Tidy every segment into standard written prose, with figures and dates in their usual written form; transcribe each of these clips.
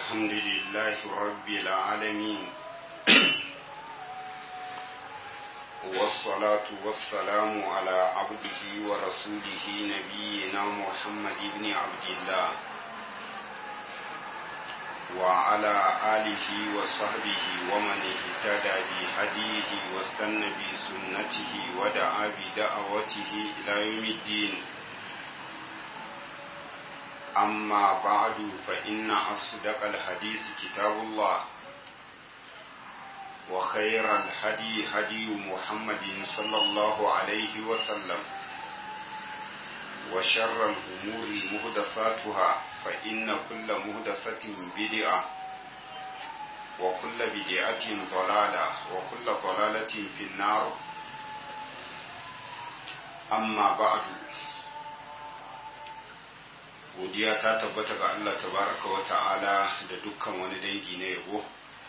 الحمد لله رب العالمين والصلاة والسلام على عبده ورسوله نبينا محمد بن عبد الله وعلى آله وصحبه ومن اهتدى بهديه واستنى بسنته ودعا بدعوته إلى يوم الدين أما بعد فإن أصدق الحديث كتاب الله وخير الهدي هدي محمد صلى الله عليه وسلم وشر الأمور محدثاتها فإن كل محدثة بدعة وكل بدعة ضلالة وكل ضلالة في النار أما بعد godiya ta tabbata ga Allah tabaraka wa ta'ala da dukkan wani dangi na yabo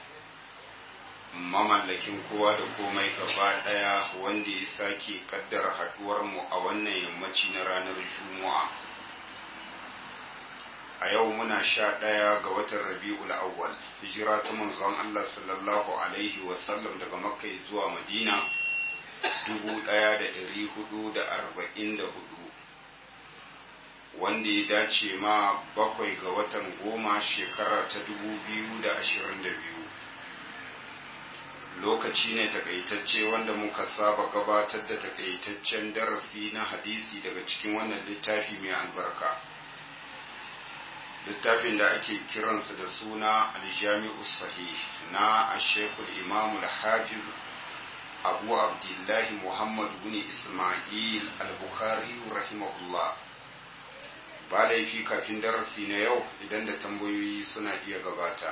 mamallakin kowa da komai gaba daya wanda ya sake kaddara haduwar mu a wannan yammaci na ranar Juma'a a yau muna 11 ga watan Rabiul Awwal hijira ta manzon Allah sallallahu alaihi wa sallam daga Makka zuwa Madina 1444 wanda ya dace ma 7 ga watan 10 shekara ta 2022 lokaci ne takaitacce wanda muka saba gabatar da takaitaccen darasi na hadisi daga cikin wannan littafi mai albarka littafin da ake kiransa da suna aljami'us sahih na ashekul imam al-hafiz abu abdullahi muhammad bin isma'il al-bukhari rahimahullah ba laifi kafin darasi na yau idan da tambayoyi suna iya gabata.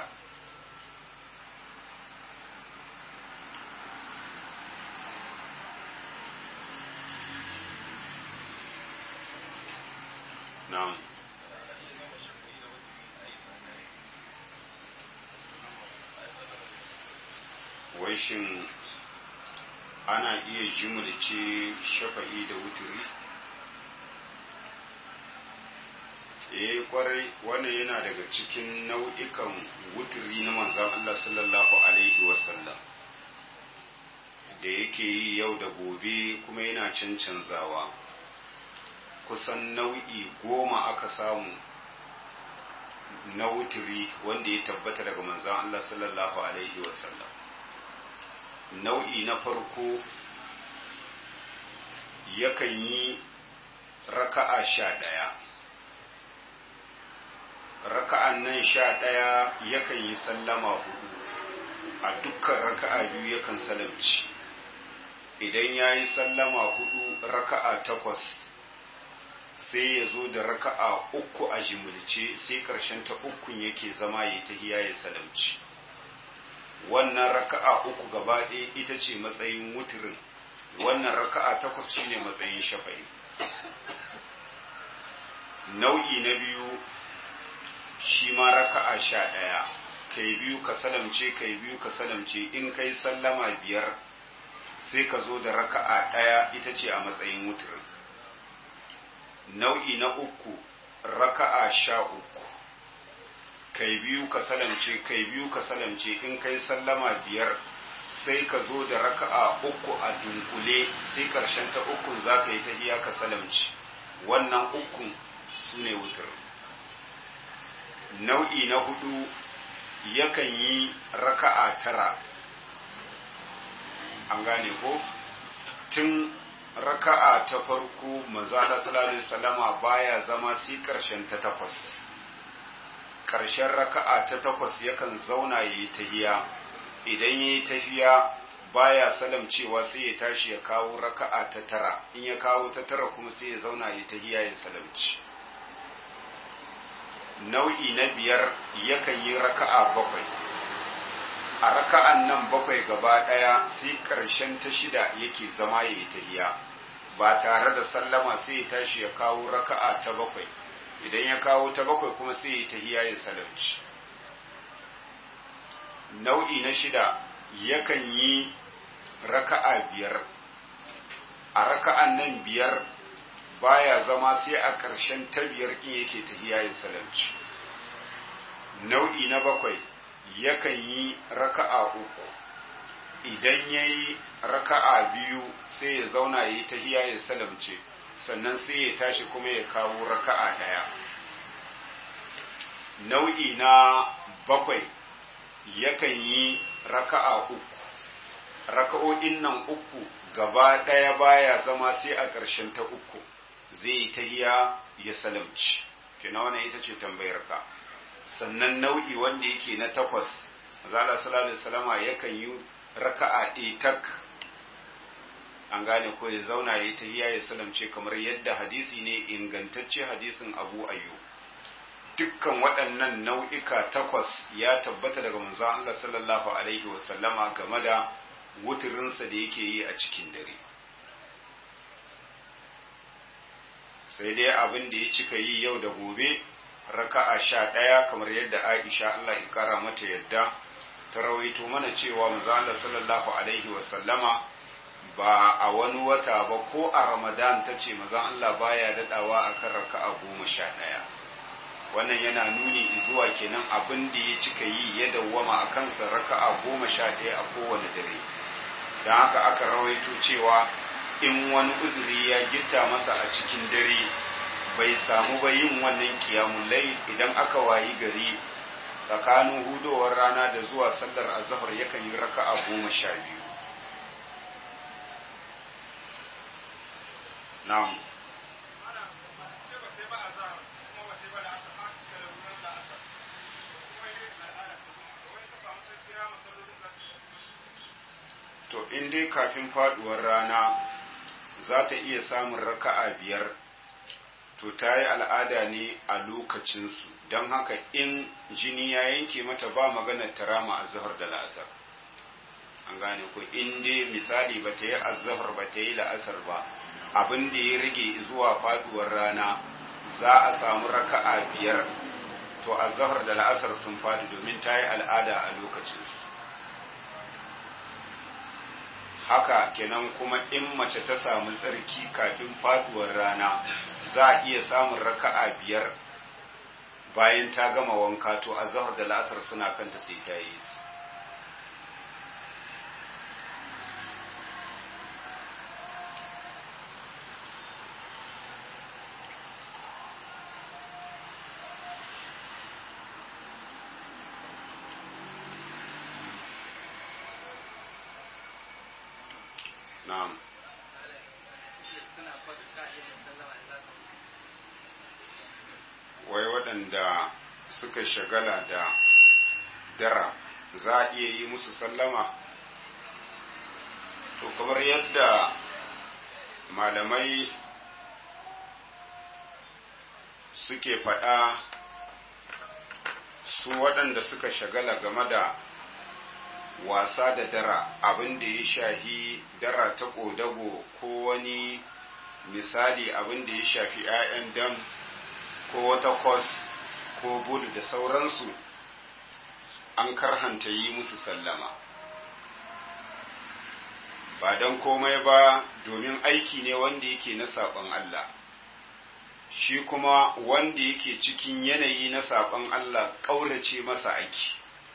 Na'am. Wai shin ana iya jimulce shafa'i da wuturi? Kwarai wannan yana daga cikin nau'ikan wuturi na manzan Allah sallallahu alaihi wasallam da yake yi yau da gobe kuma yana cancanzawa kusan nau'i 10 aka samu na wuturi wanda ya tabbata daga manzan Allah sallallahu alaihi wasallam. Nau'i na farko yakan yi raka'a 11 raka'an nan 11 yakan yi sallama 4 a dukkan raka'a biyu yakan salamci idan ya yi sallama 4 raka'a 8 sai ya zo da raka'a 3 a jimilce sai karshen ta 3 yake zama ya tahiya ya salamci wannan raka'a 3 gaba ɗaya ita ce matsayin wutirin wannan raka'a 8 shine matsayin shafa'i. Nau'i na biyu shi ma raka'a 11 kai biyu ka salamce kai biyu ka salamce in kai sallama 5 sai ka zo da raka'a 1 ita ce a matsayin wutirin. Nau'i na uku raka'a 13 kai biyu ka salamce kai biyu ka salamce in kai sallama 5 sai ka zo da raka'a 3 a dunkule sai karshen ta 3 za ka yi tahiya ka salamce wannan 3 su ne wutirin. Nau'i na 4 yakan yi raka'a 9 an gane ko tun raka'a ta farko manzala sallallahu alaihi wasallama baya zama sai karshen ta 8 karshen raka'a ta 8 yakan zauna yayi tahiya idan yayi tahiya baya salamcewa sai ya tashi ya kawo raka'a ta 9 in ya kawo ta 9 kuma sai ya zauna yayi tahiya ya salamci. Nau'i na 5 yakan yi raka'a 7 a raka'an nan 7 gaba daya sai karshen ta 6 yake zama yayi tahiya ba tare da sallama sai ya tashi ya kawo raka'a ta 7 idan ya kawo ta 7 kuma sai ya tahiya ya salamci. Nau'i na 6 yakan yi raka'a 5 a raka'an nan 5 baya zama sai a ƙarshen ta 5 kin yake tahiya ya salamci. nau'i na bakwai yakan yi raka'a uku, idan ya yi raka'a biyu sai ya zauna ya yi tahiya ya salamce, sannan sai ya tashi kuma ya kawo raka'a ɗaya. Nau'i na bakwai yakan yi raka'a uku, raka'o'in nan uku gaba ɗaya baya zama sai a ƙarshen ta uku zai yi tahiya ya salamci. Kina wannan ita ce tambayar ka. Sannan nau'i wanda yake na takwas, Azala sallallahu alaihi wasallama yakan yi raka'a ɗaya tak, an gane ko ya zauna ya yi tahiya ya salamce, kamar yadda hadisi ne ingantacce, hadisin Abu Ayyub. Dukkan waɗannan nau'ika takwas ya tabbata daga manzon Allah sallallahu alaihi wasallama game da wuturinsa da yake yi a cikin dare. Sai dai abin da ya cika yi yau da gobe raka'a 11, kamar yadda Aisha Allah ya kara mata yadda ta rawaito mana cewa manzon Allah sallallahu alaihi wasallama ba a wani wata ba ko a Ramadan tace manzon Allah baya dadawa akan raka'a 11. Wannan yana nuni zuwa kenan abin da ya cika yi ya dawwama a kansa raka'a 11 a kowane dare. Don haka aka rawaito cewa in wani uzuri ya gitta masa a cikin dare bai samu ba yin wannan kiyamun layl, idan aka wayi gari tsakanin hudowar rana da zuwa sallar azhar yakan yi raka'a 12. Na'am. To in dai kafin faduwar rana za ta iya samun raka'a 5, to ta yi al'ada ne a lokacinsu, don haka in jini ya yanke mata ba maganar tarama a zahar da la'asar. An gane ko in dai misali ba ta yi azhar ba ta yi la'asar ba, abin da ya rage zuwa faduwar rana za a samu raka'a 5, to azhar da la'asar sun fadi domin ta yi al'ada a lokacinsu. Haka kenan kuma in mace ta samu tsarki kafin faduwar rana za a iya samun raka'a 5 bayan ta gama wanka, to azhar da la'asar suna kanta sai ta yi su. Na'am. Wai waɗanda suka shagala da dara za a iya yi musu sallama? To kamar yadda malamai suke faɗa, su waɗanda suka shagala game da wasa da dara, abin da ya shafi dara ta ƙodago ko wani misali abin da ya shafi 'ya'yan dam ko wata kos ko bulu da sauransu, an karhanta yi musu sallama. Ba don komai ba, domin aiki ne wanda yake na saɓon Allah. Shi kuma wanda yake cikin yanayi na saɓon Allah ƙaurace masa aiki.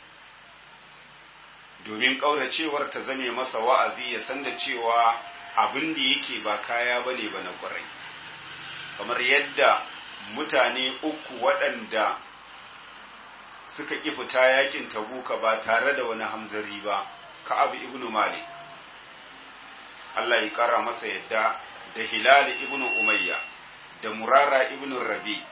Domin ƙauracewar ta zame masa wa'azi ya san da cewa abin da yake ba kaya ba ne ba na ƙwarai. Kamar yadda mutane uku waɗanda suka ƙi fita yakin Tabuka ba tare da wani hamzari ba, Ka'ab ibn Malik, Allah ya ƙara masa yadda, da Hilal ibn Umayya, da Murara ibn Rabi.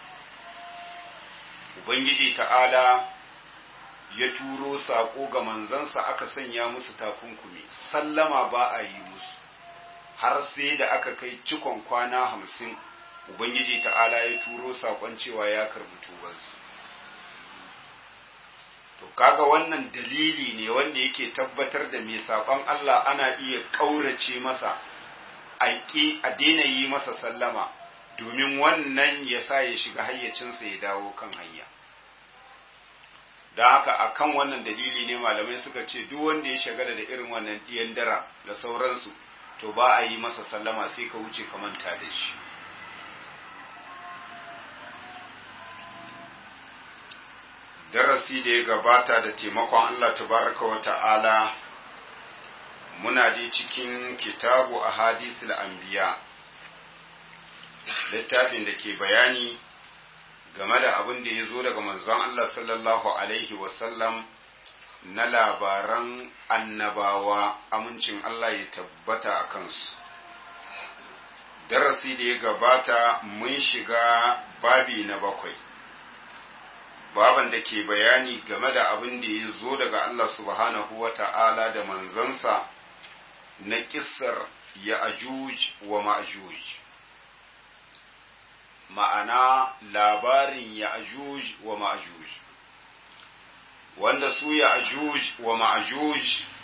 Ubangiji ta'ala ya turo saƙo ga manzansa aka sanya musu takunkumi, sallama ba a yi musu, har sai da aka kai cikon kwana 50, Ubangiji ta'ala ya turo saƙon cewa ya karbi tubansu. To kaga wannan dalili ne wanda yake tabbatar da mai saƙon Allah ana iya ƙaurace masa, a daina yi masa sallama, domin wannan ya sa ya shiga hayyacinsa ya dawo kan hanya. Da haka akan wannan dalili ne malamai suka ce duk wanda ya shagala da irin wannan diyan dara da sauransu, to ba a yi masa sallama, sai ka wuce ka manta da shi. darasi da ya gabata da taimakon Allah tabaraka wa ta'ala muna dai cikin kitabu ahadithul anbiya, littafin da ke bayani game da abin da ya zo daga manzon Allah sallallahu alaihi wasallam na labaran annabawa, amincin Allah ya tabbata a kansu. Darasi da ya gabata mun shiga babi na 7, baban da ke bayani game da abin da ya zo daga Allah subhanahu wa ta'ala da manzansa na kissar Ya'juj wa Ma'juj, ma'ana labarin Ya'juj wa Ma'juj, wanda su Ya'juj wa Ma'juj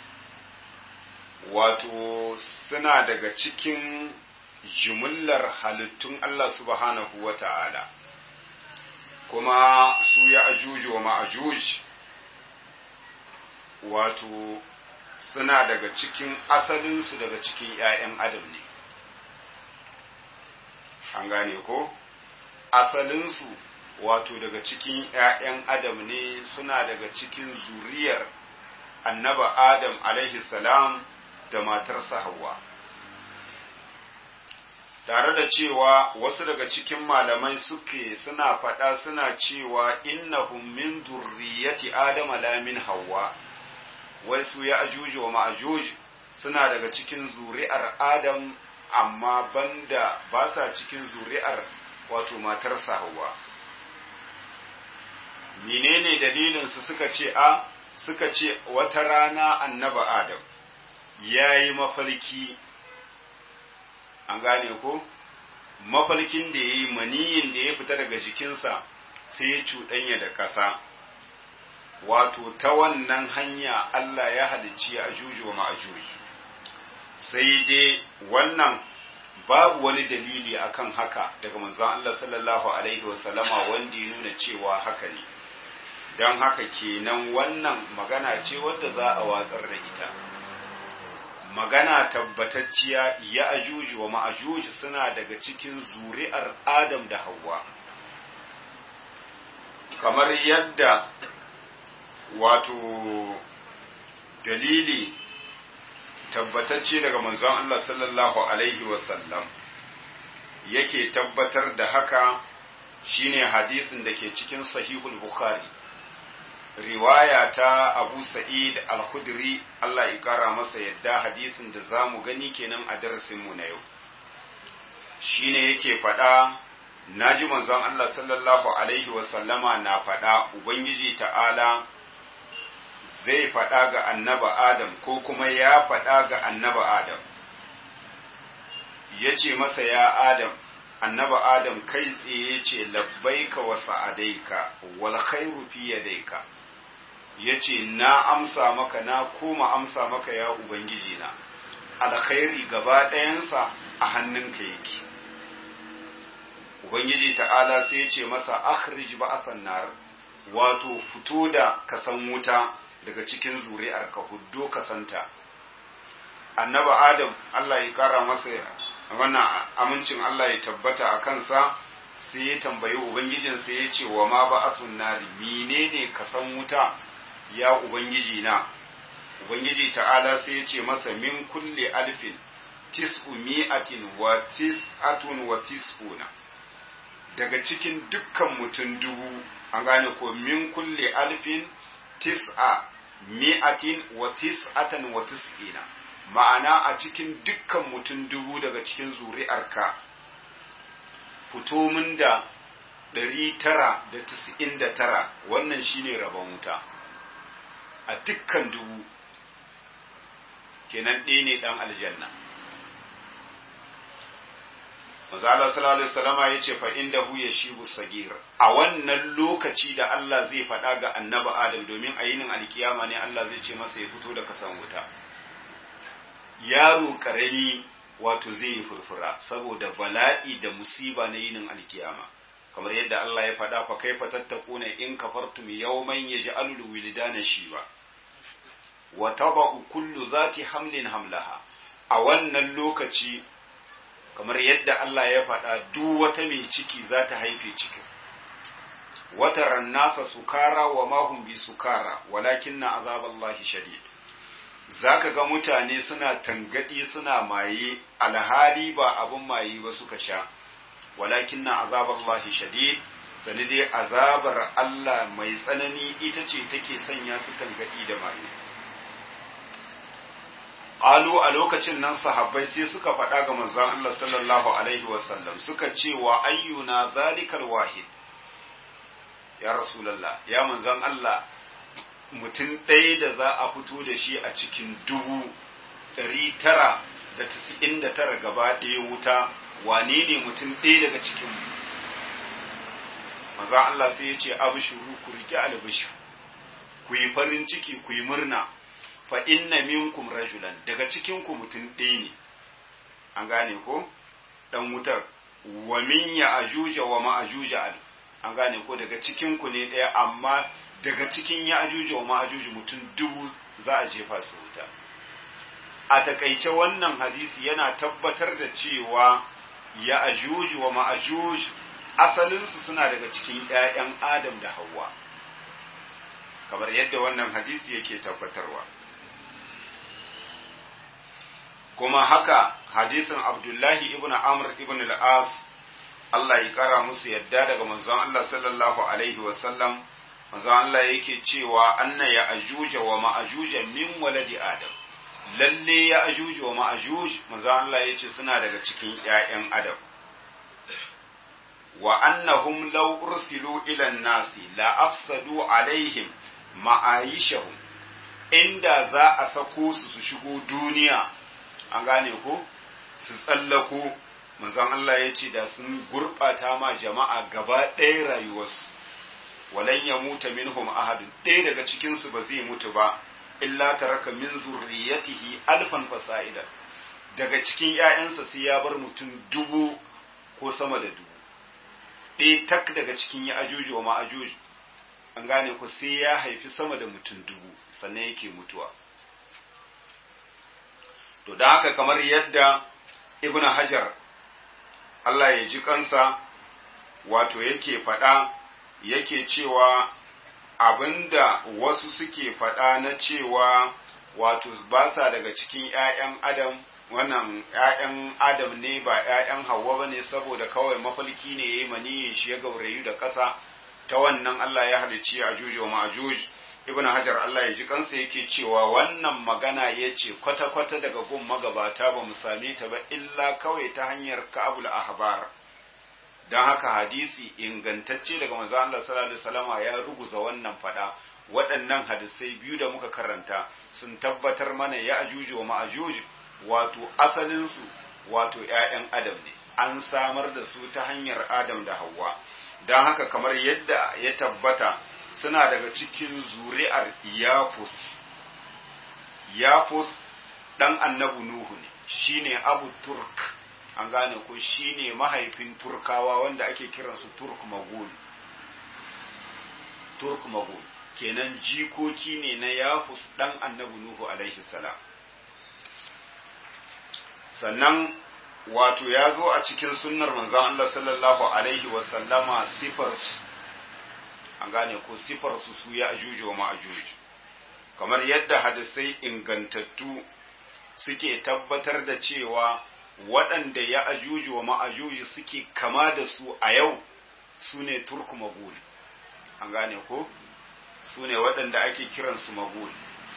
wato suna daga cikin jumlar halittun Allah subhanahu wa ta'ala, kuma su Ya'juj wa Ma'juj wato suna daga cikin asalinsu daga cikin ‘ya'yan Adam ne, an gane ko? Asalinsu wato daga cikin ‘ya'yan Adam ne, suna daga cikin zuriyar annaba Adam alaihi salam da matarsa Hawwa. Tare da cewa wasu daga cikin malamai suna faɗa suna cewa innahum min zurriyati Adam la min Hawwa, wai su Ya'juj wa Ma'juj suna daga cikin zuri'ar Adam amma banda ba sa cikin zuri'ar wato matarsa Hawwa. Menene dalilin su suka ce wata rana annaba Adam yayi mafarki, an gane ko? Mafarkin da yayi, maniyin da ya fita daga jikinsa sai ya cuɗanya da ƙasa, wato ta wannan hanya Allah ya halicci Ya'juj wa Ma'juj. Sai dai wannan babu wani dalili akan haka daga manzon Allah sallallahu alaihi wasallama wanda ya nuna cewa haka ne, don haka kenan wannan magana ce wadda za a watsar da ita. Magana tabbatacciya Ya'juj wa Ma'juj suna daga cikin zuri'ar Adam da Hawwa, kamar yadda wato dalili tabbatacce daga manzon Allah sallallahu alaihi wasallam yake tabbatar da haka shine hadisin da ke cikin sahihul Bukhari, riwaya ta Abu Sa'id al-Khudri, Allah ya kara masa yadda, hadisin da zamu gani kenan a darasinmu na yau. Shine yake faɗa, naji manzon Allah sallallahu alaihi wasallama na faɗa, Ubangiji ta'ala zai faɗa ga annaba Adam, ko kuma ya faɗa ga annaba Adam, ya ce masa, ya Adam, annaba Adam kai tsaye ce labbaika wa sa'adaika wal khairu fi yadayka, ya ce na amsa maka, na koma amsa maka ya Ubangiji na, alkhairi gaba ɗayansa a hannunka yake. Ubangiji ta'ala sai ya ce masa akhrij ba'athan nar, wato fito da kasan wuta daga cikin zuri'ar ka, huddo kasanta. Annaba Adam, Allah ya kara masa wannan amincin Allah ya tabbata a kansa, sai ya tambayi Ubangijinsa ya ce wa ma ba'athun nari, menene kasan wuta ya Ubangiji na? Ubangiji ta'ala sai ya ce masa min kulli alfin tis'umi'atin wa tis'atun wa tis'una, daga cikin dukkan mutum 1000, an gane ko, min kulli alfin tis'a mi'atin wa tis'atan wa tis'ina, ma'ana a cikin dukkan mutum 1000 daga cikin zuri'arka fito min da 999, wannan shine rabon wuta a dukkan 1000, kenan ɗaya ne ɗan aljanna. Mazala sallallahu alaihi wasallama yace fa indahu yashibu sagir, a wannan lokaci da Allah zai faɗa ga annabi Adam, domin a yinin alkiyama ne Allah zai ce masa ya fito da kasan wuta, yaro karami wato zai yi furfura saboda bala'i da musiba na yinin alkiyama, kamar yadda Allah ya faɗa, fa kaifa tattaquna in kafartum yawman yaj'alul wildana shiba wa taba'u kullu zati hamlin hamlaha. A wannan lokaci, kamar yadda Allah ya faɗa, duk wata mai ciki za ta haife cikin, wataran nasa sukara wa mahum bi sukara walakinna azaballahi shadid. Zaka ga mutane suna tangadi suna maye alhali ba abun maye ba suka sha, walakinna azaballahi shadid, sani dai azabar Allah mai tsanani ita ce take sanya su tangadi da maye. Alu a lokacin nan sahabbai sai suka faɗa ga manzon Allah sallallahu alaihi wasallam suka ce wa ayyuna zalikal wahid, ya Rasulallah, ya manzon Allah, mutum ɗaya da za a fito da shi a cikin 999 gaba ɗaya wuta, wane ne mutum ɗaya daga cikin mu? Manzon Allah sai ya ce abshuru, ku riƙe albishir, ku yi farin ciki, ku yi murna, fa inna minkum rajulan, daga cikin ku mutum ɗaya ne, an gane ko, dan wutar, wa min ya ajuja wa ma'ajuja al, an gane ko, daga cikin ku ne ɗaya, amma daga cikin ya ajuja wa ma'ajuji mutum 1000 za a jefa su wuta. A takaice wannan hadisi yana tabbatar da cewa ya ajuji wa ma'ajuj asalinsu suna daga cikin ‘ya'yan Adam da Hawwa, kamar yadda wannan hadisi yake tabbatarwa. Kuma haka hadisin Abdullahi ibn Amr ibn al-As, Allah ya kara musu yadda daga manzon Allah sallallahu alaihi wasallam, manzon Allah yake cewa anna ya ajuja wa ma'ajuja min waladi Adam, lalle ya ajuja wa ma'ajuj manzon Allah yace suna daga cikin ƴaƴan Adam, wa annahum law ursilu ila an-nasi la afsadu alaihim ma'ayishahum, inda za a sako su shigo duniya, an gane ko, su tsallako, manzon Allah ya ce da sun gurɓata ma jama'a gaba ɗaya rayuwarsu, walan ya muta minhum ahadun, ɗaya daga cikinsu ba zai mutu ba, illa taraka min zurriyatihi alfan fasa'ida, daga cikin ‘ya'yansa sai ya bar mutum 1000 ko sama da 1000, ɗaya tak daga cikin ya ajuji wa ma'ajuji, an gane ku, sai ya haifi sama da mutum 1000 sannan yake mutuwa. To da haka kamar yadda Ibn Hajar Allah ya ji kansa wato yake faɗa, yake cewa abinda wasu suke faɗa na cewa wato ba sa daga cikin ‘ya'yan Adam, wannan ‘ya'yan Adam ne ba ‘ya'yan Hawwa ba ne, saboda kawai mafalki ne ya yi maniyin shi ya gaurayu da ƙasa, ta wannan Allah ya halicci Ajuj wa Ma'ajuj. Ibn Hajar Allah ya ji kansa yake cewa wannan magana ya ce kwata-kwata daga gun magabata ba mu same ta ba illa kawai ta hanyar Ka'abul Ahbar. Don haka hadisi ingantacce daga manzo Allah sallallahu alaihi wasallam ya ruguza wannan fada. Waɗannan hadisai biyu da muka karanta sun tabbatar mana ya Ajuj wa Ma'ajuj wato asalin su wato ƴaƴan Adam ne, an samar da su ta hanyar Adam da Hawwa. Don haka kamar yadda ya tabbata suna daga cikin zuri'ar Yafus. Yafus ɗan annabi Nuhu ne, shine Abu Turk, an gane ko, shine mahaifin Turkawa wanda ake kiransu Turk Magul. Turk Magul kenan jikoki ne na Yafus ɗan annabi Nuhu alaihi salam. Sannan wato ya zo a cikin sunnar manzon Allah sallallahu alaihi wasallama sifarsu, an gane ko, sifarsu su ya ajuji wa ma'ajuji, kamar yadda hadisai ingantattu suke tabbatar da cewa waɗanda ya ajuji wa ma'ajuji suke kama da su a yau su ne Turku Magul, an gane ko, su ne waɗanda ake kiransu Magul,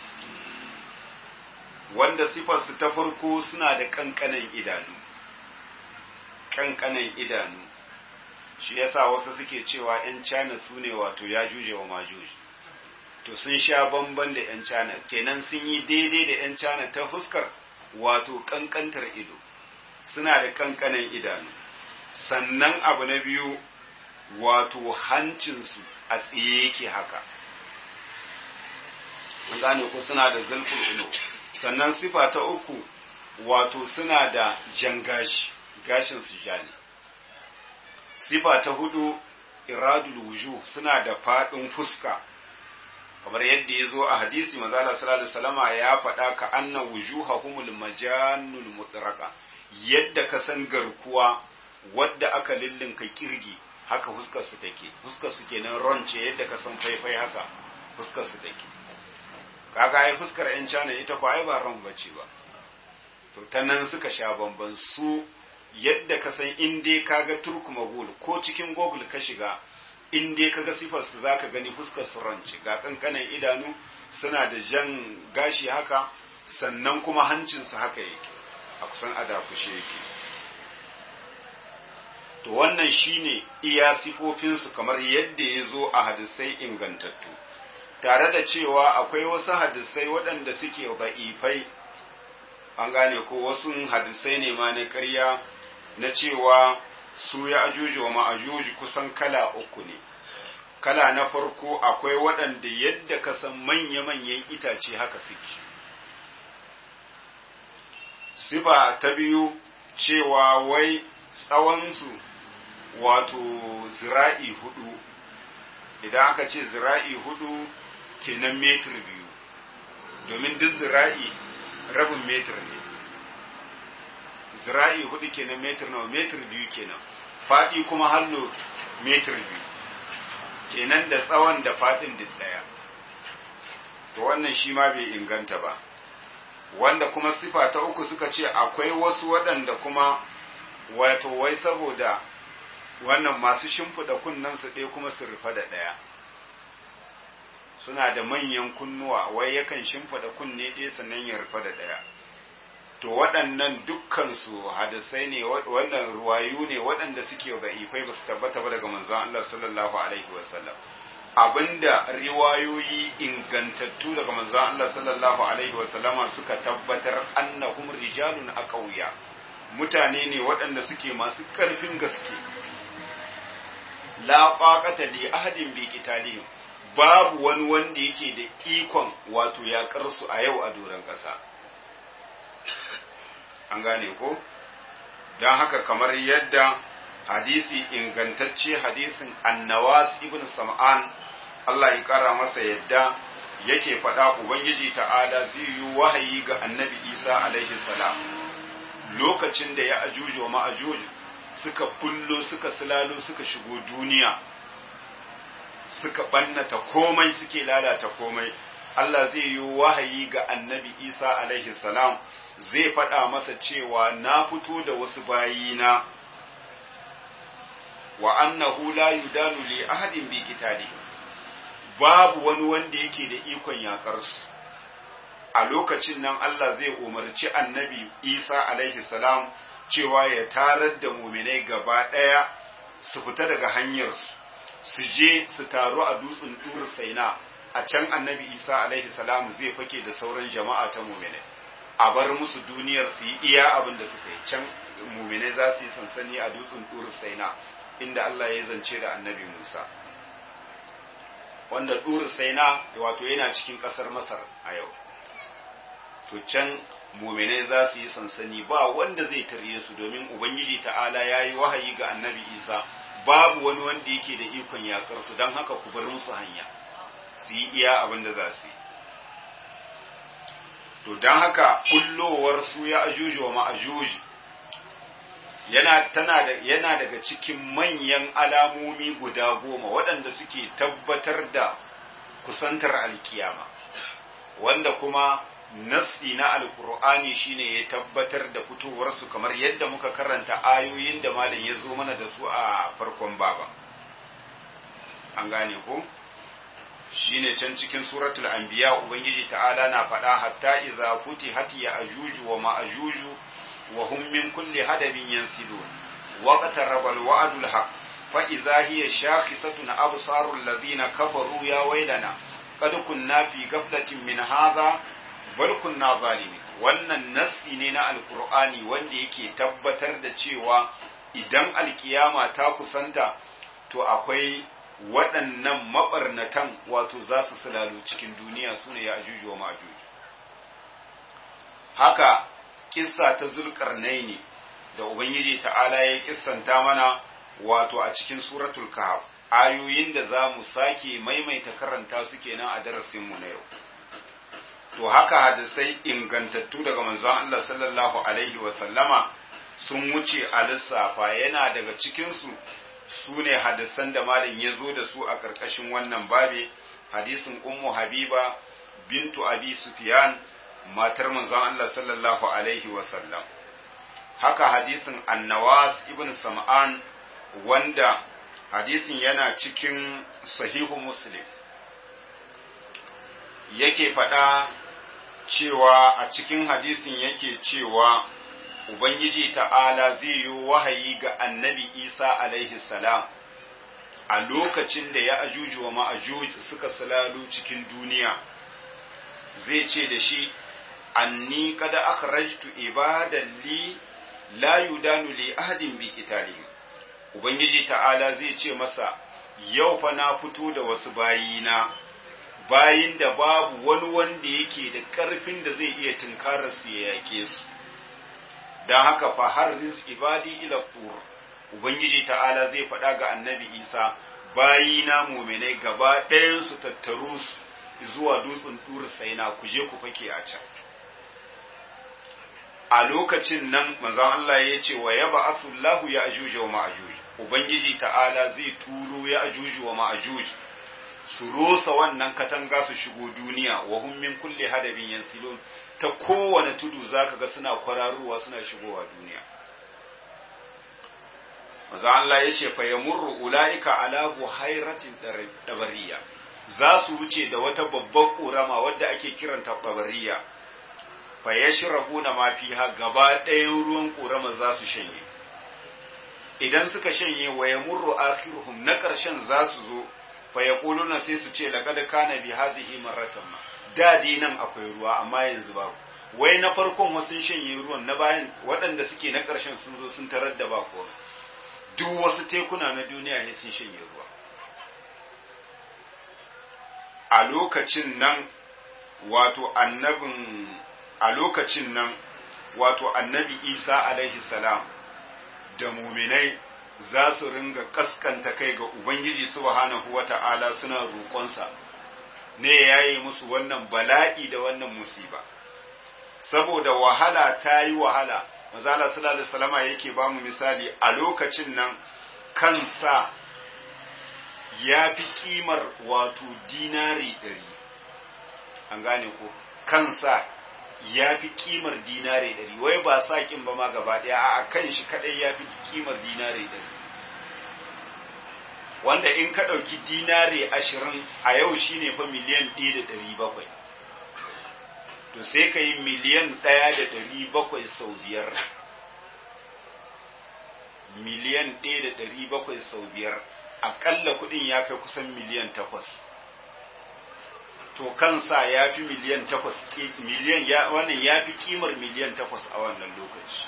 wanda sifarsu ta farko suna da ƙanƙanan idanu, ƙanƙanan idanu. Shi yasa wasu suke cewa ‘yan China su ne wato ya juje wa majuji, to sun sha bamban da ‘yan China, kenan sun yi daidai da ‘yan China ta fuskar wato ƙanƙantar ido, suna da ƙanƙanan idanu. Sannan abu na biyu, wato hancinsu a tsaye yake haka, an gane ko, suna da zulful ido. Sannan sifa ta uku, wato suna da jan gashi, gashin su ja ne. Sifa ta hudu, iradul wujuh, suna da faɗin fuska, kamar yadda ya zo a hadisi manzala sallallahu alaihi wasallama ya faɗa ka anna wujuhahumul majannul mutraqa, yadda ka san garkuwa wadda aka lillinka kirgi haka fuskar su take, fuskar su kenan ronce yadda ka san faifai haka fuskar su take. Kaga ai fuskar ƴan China ita ko ai ba ron bace ba, to ta nan suka sha bamban su. Yadda ka san in dai kaga Turkmagul ko cikin Google ka shiga, in dai kaga sifar su zaka gani fuskar su ronce, ga kankanan idanu, suna da jan gashi haka, sannan kuma hancin su haka yake a kusan adakushe yake. To wannan shine iya sifofinsu kamar yadda ya zo a hadisai ingantattu, tare da cewa akwai wasu hadisai waɗanda suke da'ifai, an gane ko wasu hadisai ne ma na ƙarya na cewa su ya ajuji wa ma'ajuji kusan kala uku ne. Kala na farko akwai waɗanda yadda ka san manya-manyan itace haka suke. Sifa ta biyu cewa wai tsawonsu wato zira'i 4, idan aka ce zira'i 4 kenan metir 2, domin duk zira'i rabin metir ne. Zira'i 4 kenan metir nawa, metir 2 kenan, faɗi kuma hallo metir 2 kenan, da tsawon da faɗin duk ɗaya. To wannan shi ma bai inganta ba. Wanda kuma sifa ta uku suka ce akwai wasu waɗanda kuma wato wai saboda wannan masu shimfiɗa kunnen su ɗaya kuma su rufa da ɗaya, suna da manyan kunnuwa, wai yakan shimfiɗa kunne ɗaya sannan ya rufa da ɗaya. To waɗannan dukkansu hadisai ne, wannan ruwayu ne waɗanda suke da'ifai, ba su tabbata ba daga manzon Allah sallallahu alaihi wasallam. Abinda riwayoyi ingantattu daga manzon Allah sallallahu alaihi wasallama suka tabbatar annahum rijalun aqawiya, mutane ne waɗanda suke masu ƙarfin gaske. La qaqata li ahadin bi qitalihim, babu wani wanda yake da ikon wato yaƙar su a yau a doron ƙasa. An gane ko? Don haka kamar yadda hadisi ingantacce, hadisin Annawas ibn Sam'an, Allah ya kara masa yadda, yake faɗa Ubangiji ta'ala zai yi wahayi ga annabi Isa alaihi salam lokacin da ya ajuju wa ma'ajuju suka bullo, suka silalo, suka shigo duniya, suka ɓannata komai, suke lalata komai. Allah zai yi wahayi ga annabi Isa alaihi salam, zai faɗa masa cewa na fito da wasu bayina, wa annahu la yudanu li ahadin bi qitali, babu wani wanda yake da ikon yakar su. A lokacin nan Allah zai umarci annabi Isa alaihi salam cewa ya tarar da muminai gaba ɗaya su fita daga hanyarsu, su je su taru a dutsen Tur Saina. A can annabi Isa alaihi salam zai fake da sauran jama'a ta muminai, a bar musu duniyar su yi iya abin da suka yi. Can muminai za su yi sansani a dutsen Tur Saina, inda Allah ya zance da annabi Musa, wanda Tur Saina wato yana cikin ƙasar Masar a yau. To can muminai za su yi sansani, ba wanda zai tarye su, domin Ubangiji ta'ala ya yi wahayi ga annabi Isa, babu wani wanda yake da ikon yakar su, don haka ku bar musu hanya su yi iya abin da za su yi. To don haka kullowar su ya ajuji wa ma'ajuji yana daga cikin manyan alamomi guda 10 waɗanda suke tabbatar da kusantar alkiyama, wanda kuma nassi na alkur'ani shine ya tabbatar da fitowarsu, kamar yadda muka karanta ayoyin da malam ya zo mana da su a farkon baba. An gane ko? Shine can cikin suratul anbiya Ubangiji ta'ala na faɗa, hatta idza futihat ya'juju wa ma'juju wa hum min kulli hadabin yansilun wa qataraba al-wa'dul haqq fa idza hiya shakhisatun absarul ladina kafaru ya waylana qad kunna fi ghaflatin min hadha bal kunna zalimin. Wannan nassi ne na alqur'ani wanda yake tabbatar da cewa idan alkiyama ta kusanta to akwai waɗannan maɓarnatan wato za su sulalo cikin duniya, su ne ya ajuju wa ma'ajuju. Haka kissa ta Zulkarnaini da Ubangiji ta'ala ya kissanta mana wato a cikin suratul Kahf, ayoyin da za mu sake maimaita karanta su kenan a darasinmu na yau. To haka hadisai ingantattu daga manzon Allah sallallahu alaihi wa sallama sun wuce a lissafa, yana daga cikinsu su ne hadisan da malam ya zo da su a ƙarƙashin wannan babe, hadisin ummu habiba bintu abi sufyan matar manzon Allah sallallahu alaihi wasallam, haka hadisin annawas ibn sam'an wanda hadisin yana cikin sahihu muslim, yake faɗa cewa a cikin hadisin yake cewa Ubangiji ta'ala zai yi wahayi ga annabi Isa alaihi salam a lokacin da ya ajuju wa ma'ajuj suka salalu cikin duniya, zai ce da shi, anni kada akhrajtu ibadan li la yudanu li ahadin bi qitalihim. Ubangiji ta'ala zai ce masa, yau fa na fito da wasu bayina, bayin da babu wani wanda yake da ƙarfin da zai iya tunkarar su ya yake su. Don haka fa har ibadi ila tur, Ubangiji ta'ala zai faɗa ga annabi Isa, bayina muminai gaba ɗayan su tattaru su zuwa dutsen tur saina, ku je ku fake a can. A lokacin nan manzon Allah ya ce wa yaba asullahu ya ajuja wa ma'ajuj, Ubangiji ta'ala zai turo ya ajuju wa ma'ajuj su rosa wannan katanga su shigo duniya, wa hum min kulli hadabin yansilun, ta kowane tudu zaka ga suna kwararowa suna shigowa duniya. Maza Allah ya ce fa yamurru ulaika ala buhairatin dabariya, za su wuce da wata babbar ƙorama wadda ake kiranta dabariya, fa yashrabuna ma fiha, gaba ɗayan ruwan ƙorama za su shanye. Idan suka shanye wa yamurru akhiruhum, na ƙarshen za su zo, fa yaquluna sai su ce laqad kana bi hadhihi marratan ma, da nan akwai ruwa amma yanzu babu. Wai na farkon wasu shanye ruwan, na bayan waɗanda suke na ƙarshen sun zo sun tarar da ba komai, duk wasu tekuna na duniya ne sun shanye ruwa. A lokacin nan wato annabi Isa alaihi salam da muminai za su ringa kaskanta kai ga Ubangiji subhanahu wata'ala suna roƙonsa ne ya yi musu wannan bala'i da wannan musiba, saboda wahala ta yi wahala. Mazala sallallahu alaihi wasallama yake ba mu misali, a lokacin nan kansa ya fi kimar wato dinari 100, an gane ko, kansa ya fi kimar dinari 100, wai ba sa kin ba ma gaba ɗaya, a kan shi kadai ya fi kimar dinari 100, wanda in ka ɗauki dinari 20 a yau shine fa miliyan 1.700, to sai ka yi miliyan 1.700 sau 5, miliyan 1.700 sau 5, akalla kuɗin ya kai kusan miliyan 8. To kansa ya fi miliyan 8, wannan ya fi kimar miliyan 8 a wannan lokaci.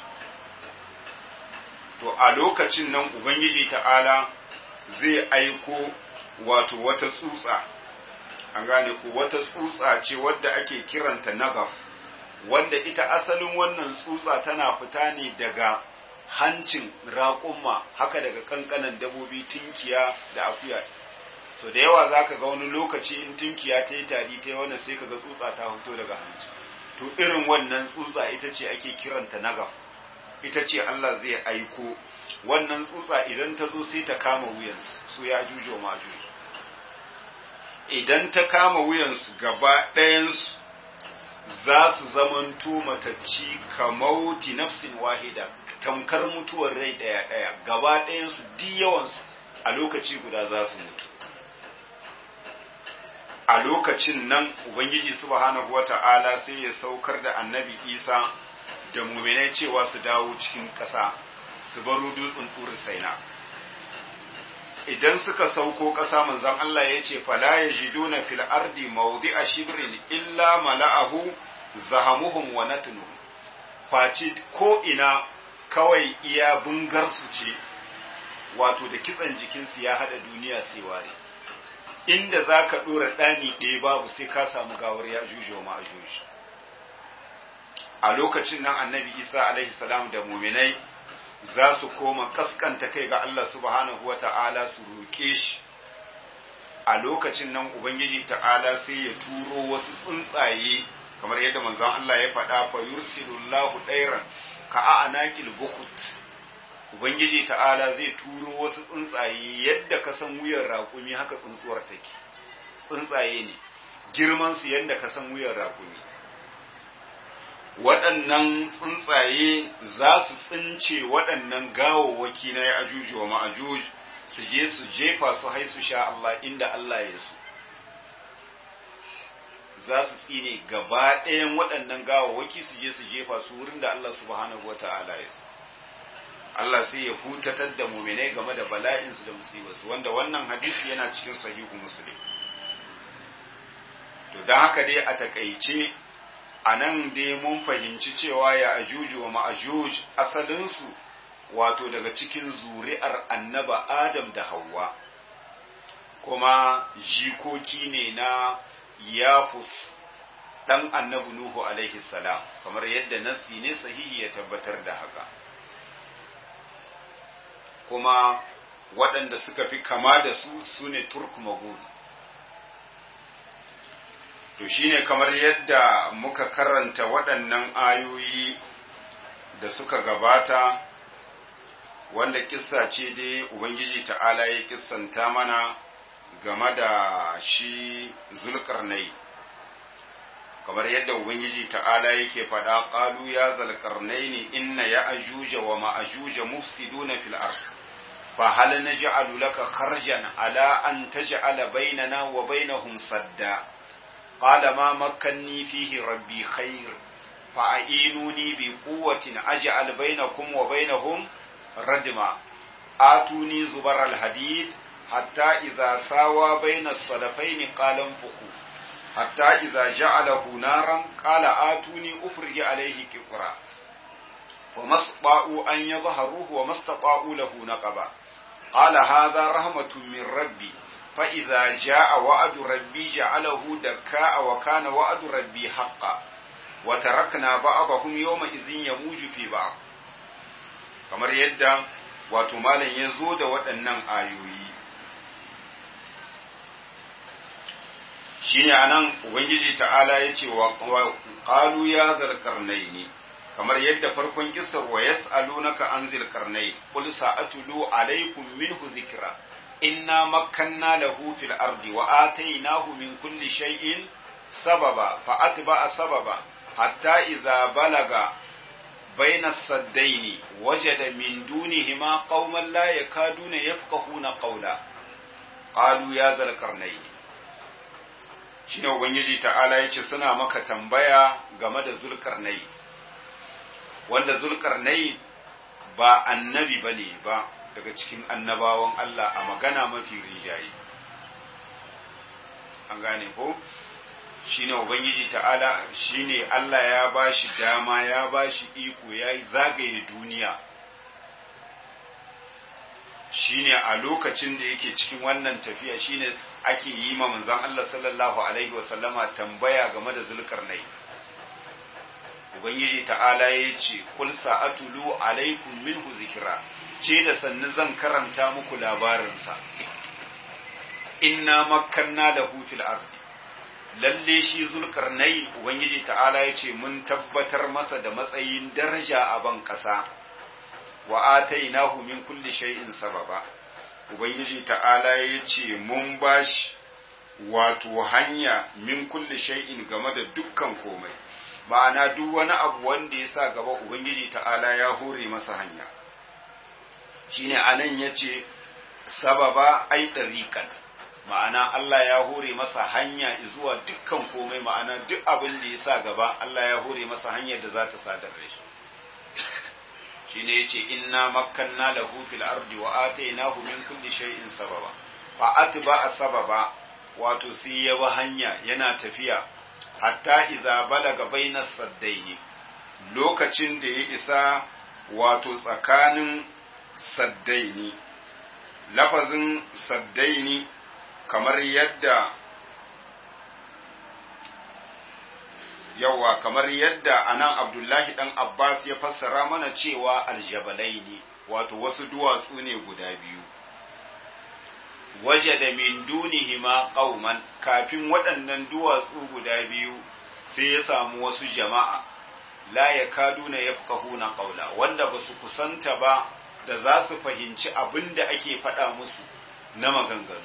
To a lokacin nan Ubangiji ta'ala zai aiko wato wata tsutsa, an gane ko, wata tsutsa ce wadda ake kiranta nagaf, wanda ita asalin wannan tsutsa tana fita ne daga hancin raƙumma, haka daga kankanan dabobi, tinkiya da akuya. So da yawa za ka ga wani lokaci in tinkiya ta yi tari ta yi wannan sai ka ga tsutsa ta fito daga hanci. To irin wannan tsutsa ita ce ake kiranta nagaf, ita ce Allah zai aiko. Wannan tsutsa idan ta zo sai ta kama wuyansu, su ya jujo ma jujo. Idan ta kama wuyansu gaba ɗayansu za su zamanto matacci kamauti nafsin wahida, tamkar mutuwar rai ɗaya-ɗaya, gaba ɗayansu duk yawansu a lokaci guda za su mutu. A lokacin nan Ubangiji subhanahu wata'ala sai ya saukar da annabi Isa da muminai cewa su dawo cikin ƙasa, su baro dutsen Turi Saina. Idan suka sauko ƙasa, manzon Allah ya ce fala yajiduna fil ardi mawdi'a shibrin illa mala'ahu zahamuhum wa natnuhum, kwaci ko ina kawai iya bungar su ce, wato da kitsan jikinsu ya hada duniya sai ware. Inda za ka ɗora ɗani ɗaya babu sai ka samu gawar ya juji wa ma'ajuji. A lokacin nan annabi Isa alaihi salam da muminai za su koma kaskanta kai ga Allah subhanahu wa ta'ala su roƙe shi. A lokacin nan Ubangiji ta'ala sai ya turo wasu tsuntsaye, kamar yadda manzon Allah ya faɗa, fa yursilullahu ɗairan ka a'anaqil bukhut, ubangiji ta'ala zai turo wasu tsuntsaye yadda ka san wuyan raƙumi haka tsuntsuwar take, tsuntsaye ne girmansu yadda ka san wuyan raƙumi. Waɗannan tsuntsaye za su tsince waɗannan gawawwaki na Ya'juj wa Ma'juj su je su jefa su haisu sha Allah inda Allah ya so. Za su tsine gaba ɗayan waɗannan gawawwaki su je su jefa su wurin da Allah subhanahu wa ta'ala ya so. Allah sai ya hutatar da muminai game da bala'insu da musibarsu, wanda wannan hadisi yana cikin sahihu Muslim. To don haka dai a takaice a nan dai mun fahimci cewa Ya'juj wa Ma'juj asalinsu wato daga cikin zuri'ar annaba Adam da Hawwa, kuma jikoki ne na Yafus ɗan annabi Nuhu alaihi salam, kamar yadda nassi ne sahihi ya tabbatar da haka. Kuma waɗanda suka fi kama da su ne Turkmagun. To shine kamar yadda muka karanta waɗannan ayoyi da suka gabata, wanda kissa ce dai Ubangiji ta'ala ya kissanta mana game da shi Zulkarnai, kamar yadda Ubangiji ta'ala yake faɗa, qalu ya Zulkarnaini inna ya'juja wa ma'juja mufsiduna fil ard fa hal naj'alu laka kharjan ala an taj'ala bainana wa bainahum sadda qala ma makkanni fihi rabbi khair fa'inuni bi quwwatin aj'al bainakum wa bainahum radma atuni zubar al hadid hatta idza sawa baina as-salafayn qala anfuqu hatta idza ja'alahu naran qala atuni ufrij alayhi qitra ومستطاعوا أن يظهروه ومستطاعوا له نقبا قال هذا رحمة من ربي فإذا جاء وعد ربي جعله دكاء وكان وعد ربي حقا وتركنا بعضهم يومئذ يموج في بعض. kamar yadda wato malam ya zo da waɗannan ayoyi shine anan ubangiji ta'ala ya ce wa qalu ya Zulkarnaini, kamar yadda farkon kissar wa yas'alunaka an Zulkarnain qul sa'atlu alaykum minhu zikra inna makkanna lahu fil ardi wa atainahu min kulli shay'in sababa fa atba'a sababa hatta idza balaga bayna as-saddaini wajada min dunihima qauman la yakaduna yafqahuna qawla qalu ya Zulkarnain. Shine ubangiji ta'ala yace suna maka tambaya game da Zulkarnain, wanda Zulkarnain ba annabi bane ba daga cikin annabawan Allah a magana mafi rijayi. An gane ko? Shine ubangiji ta'ala, shine Allah ya bashi dama, ya bashi iko, ya zagaye duniya. Shine a lokacin da yake cikin wannan tafiya shine ake yi ma manzon Allah sallallahu alaihi wasallama tambaya game da Zulkarnain. Ubangiji ta'ala ya ce, Kul sa'atulu alaikum minhu zikira, ce da sannu zan karanta muku labarinsa. Inna makkanna lahu fil ardi, lalle shi Zulkarnain, Ubangiji ta'ala ya ce, mun tabbatar masa da matsayin daraja a ban ƙasa, wa atainahu min kulli shay'in sababa. Ubangiji ta'ala ya ce, mun bashi wato hanya min kulli shay'in game da dukkan komai. Ma'ana duk wani abu wanda ya sa gaba Ubangiji ta'ala ya hore masa hanya. Shine anan yace sababa ai dariqan, ma'ana Allah ya hore masa hanya zuwa dukkan komai, ma'ana duk abin da ya sa gaba Allah ya hore masa hanyar da za ta sadar da shi. Shine yace inna makkanna lahu fil ardi wa atainahu min kulli shay'in sababa fa atba'a sababa, wato sai ya bi hanya yana tafiya hatta idza balaga bainas saddaini, lokacin da ya isa wato tsakanin saddaini. Lafazin saddaini kamar yadda anan Abdullahi dan Abbas ya fassara mana cewa aljabalaini, wato wasu duwatsu ne guda biyu. Wajada min dunihima qauman, kafin waɗannan duwatsu guda biyu sai ya samu wasu jama'a la yakaduna yafqahuna qawla, wanda basu kusanta ba da za su fahimci abin da ake faɗa musu na maganganu.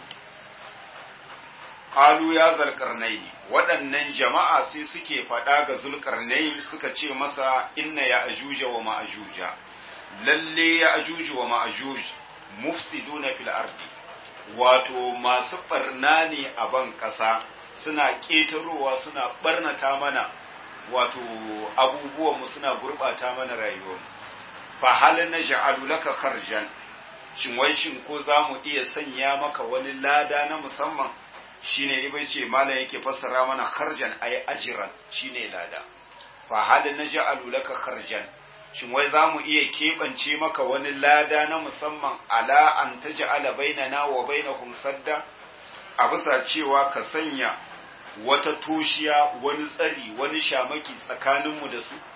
Qalu ya Zulqarnaini, waɗannan jama'a sai suke faɗa ga Zulqarnain suka ce masa inna ya ajuja wa ma'ajuja, lalle ya ajuji wa ma'ajuj mufsiduna fil ardi, wato masu barna ne a ban ƙasa, suna ƙetarowa suna barnata mana wato abubuwanmu, suna gurɓata mana rayuwarmu. Fa hal naj'alu laka kharjan, shin ko za mu iya sanya maka wani lada na musamman? Shine ibai ce malam yake fassara mana kharjan ay ajran, shine lada. Fa hal naj'alu laka kharjan, shin wai za mu iya keɓance maka wani lada na musamman ala an taj'ala bainana wa bainahum sadda, a bisa cewa ka sanya wata toshiya, wani tsari, wani shamaki tsakaninmu da su?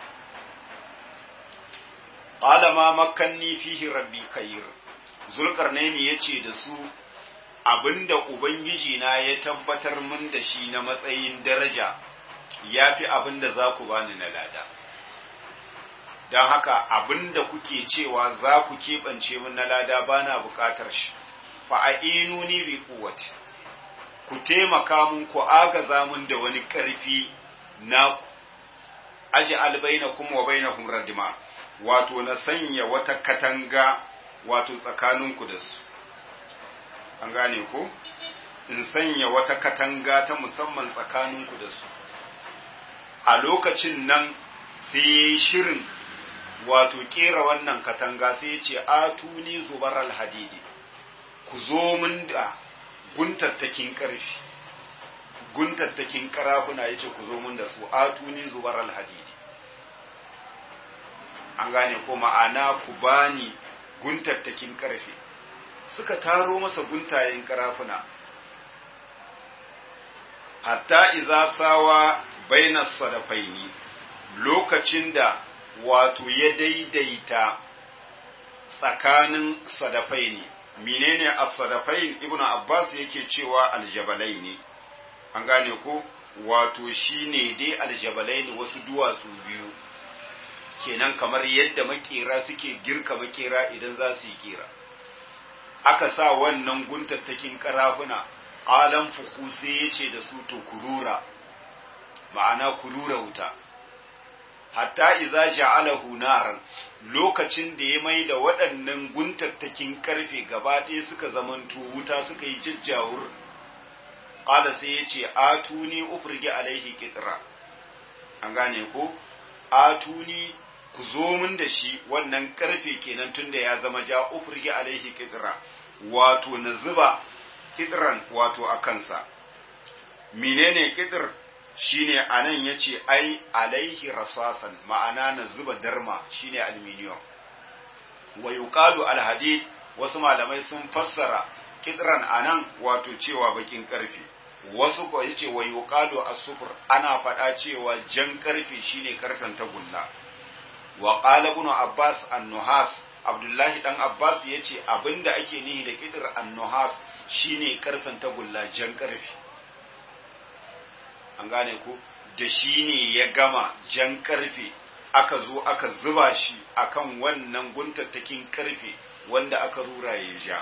Qala ma makkanni fihi rabbi khair, Zulqarnaini yace da su abinda ubangiji na ya tabbatar min da shi na matsayin daraja yafi abinda za ku bani na lada. Don haka abinda kuke cewa za ku keɓance min na lada bana buƙatar shi, fa'inuni bi quwwati, ku taimaka mun, ku agaza mun da wani ƙarfi naku, aj'al bainakum wa bainahum radima, wato na sanya wata katanga wato tsakaninku da su. An gane ko? In sanya wata katanga ta musamman tsakaninku da su. A lokacin nan sai ya yi shirin wato kera wannan katanga, sai ya ce atuni zubaral hadidi, ku zo min da guntattakin ƙarfi, guntattakin ƙarafuna, ya ce ku zo min da su, atuni zubaral hadidi. An gane ko, ma'ana ku bani guntattakin ƙarfe. Suka taro masa guntayen ƙarafuna, hatta iza sawa bainas sadafaini, lokacin da wato ya daidaita tsakanin sadafaini. Menene as-sadafain? Ibnu Abbas yake cewa aljabalaini. An gane ko, wato shine dai aljabalaini, wasu duwatsu biyu kenan, kamar yadda makera suke girka makera idan za su yi kera. Aka sa wannan guntattakin karafuna, alam fuku sai ya ce da su to kurura, ma'ana kurura wuta. Hatta iza ja'alahu naran, lokacin da ya mai da waɗannan guntattakin karfe gaba ɗaya suka zamanto wuta, suka yi jajjawur, ƙala sai ya ce atuni ufrige alaihi qitra. An gane ko, atuni ku zo min da shi, wannan karfe kenan tunda ya zama ja, ufrige alaihi qitra, wato na zuba qitran wato a kansa. Menene qitr? Shine anan yace ai alaihi rasasan, ma'ana na zuba darma, shine aluminium. Wa yuqalu alhadid, wasu malamai sun fassara qitran anan wato cewa bakin karfe, wasu ko yace wa yuqalu as-sufr, ana faɗa cewa jan karfe shine karfen tagulla. Wa qala ibn Abbas an-nuhas, Abdullahi dan Abbas yace abinda ake nihi da qitr an-nuhas shine karfen tagulla, jan karfe. An gane ko, da shi ne ya gama jan karfe, aka zo aka zuba shi akan wannan guntattakin karfe wanda aka rura ya ja,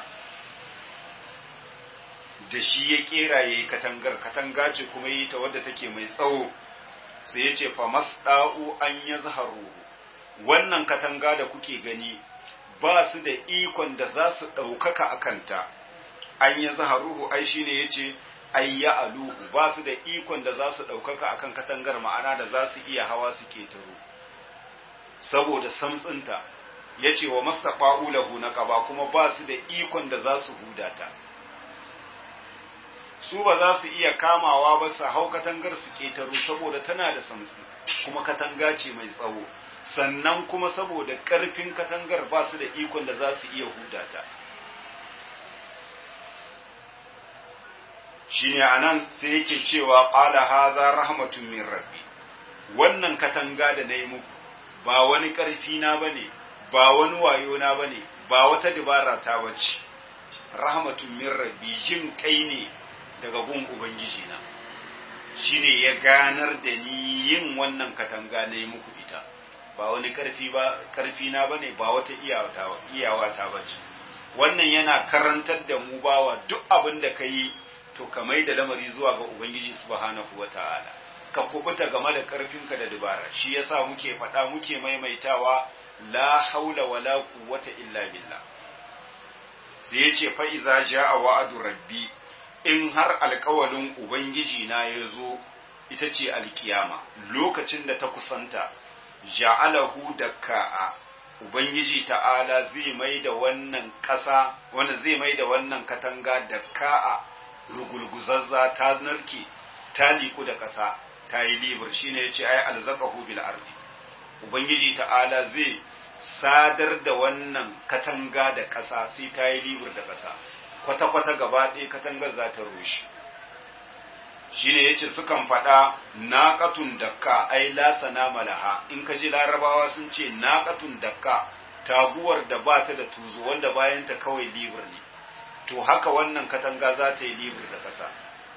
da shi ya kera ya yi katangar, katanga ce kuma yi ta wadda take mai tsawo. Sai ya ce fa masda'u an yazharu, wannan katanga da kuke gani ba su da ikon da za su ɗaukaka a kanta. An yazharuhu ai shine yace ayya aluhu, ba su da ikon da za su ɗaukaka akan katangar, ma'ana da za su iya hawa su ketaro saboda samtsinta. Ya ce wa mastaqa'u lahu naqaba, kuma ba su da ikon da za su hudata. Su ba za su iya kamawa ba su hau katangar su ketaro saboda tana da samtsi, kuma katanga ce mai tsawo, sannan kuma saboda ƙarfin katangar ba su da ikon da za su iya hudata. Shine anan sai yake cewa qala hadha rahmatun min rabbi, wannan katanga da nayi muku ba wani karfi na bane, ba wani wayo na bane, ba wata dabara ta bace, rahmatun min rabbi, jin kai ne daga gun ubangiji na, shine ya ganar da ni yin wannan katanga nayi muku ita. ba wani karfi na bane, ba wata iyawa ta bace. Wannan yana karantar da mu bawa duk abin da kai to ka mai da lamari zuwa ga Ubangiji subhanahu wata'ala, ka kubuta game da karfinka da dubara. Shi yasa muke faɗa muke maimaitawa la haula wala quwwata illa billah. Sai yace fa iza jaa wa'du rabbi, in har alƙawalin Ubangiji na yazo, ita ce alkiyama, lokacin da ta kusanta, ja'alahu dakka'a, Ubangiji ta'ala zai mai da wannan ƙasa, wanda zai mai da wannan katanga dakka'a, rugulguzazza, ta narke, ta liku da ƙasa, ta yi libur, shine yace ai alzaqahu bil ardi. Ubangiji ta'ala zai sadar da wannan katanga da ƙasa, sai ta yi libur da ƙasa, kwata-kwata gaba ɗaya katangar za ta rushe. Shine yace sukan faɗa naqatun dakka ai la sanama laha, in ka ji larabawa sun ce naqatun dakka, taguwar da ba ta da tuzo, wanda bayan ta kawai libur ne, to haka wannan katanga za ta yi libur da ƙasa.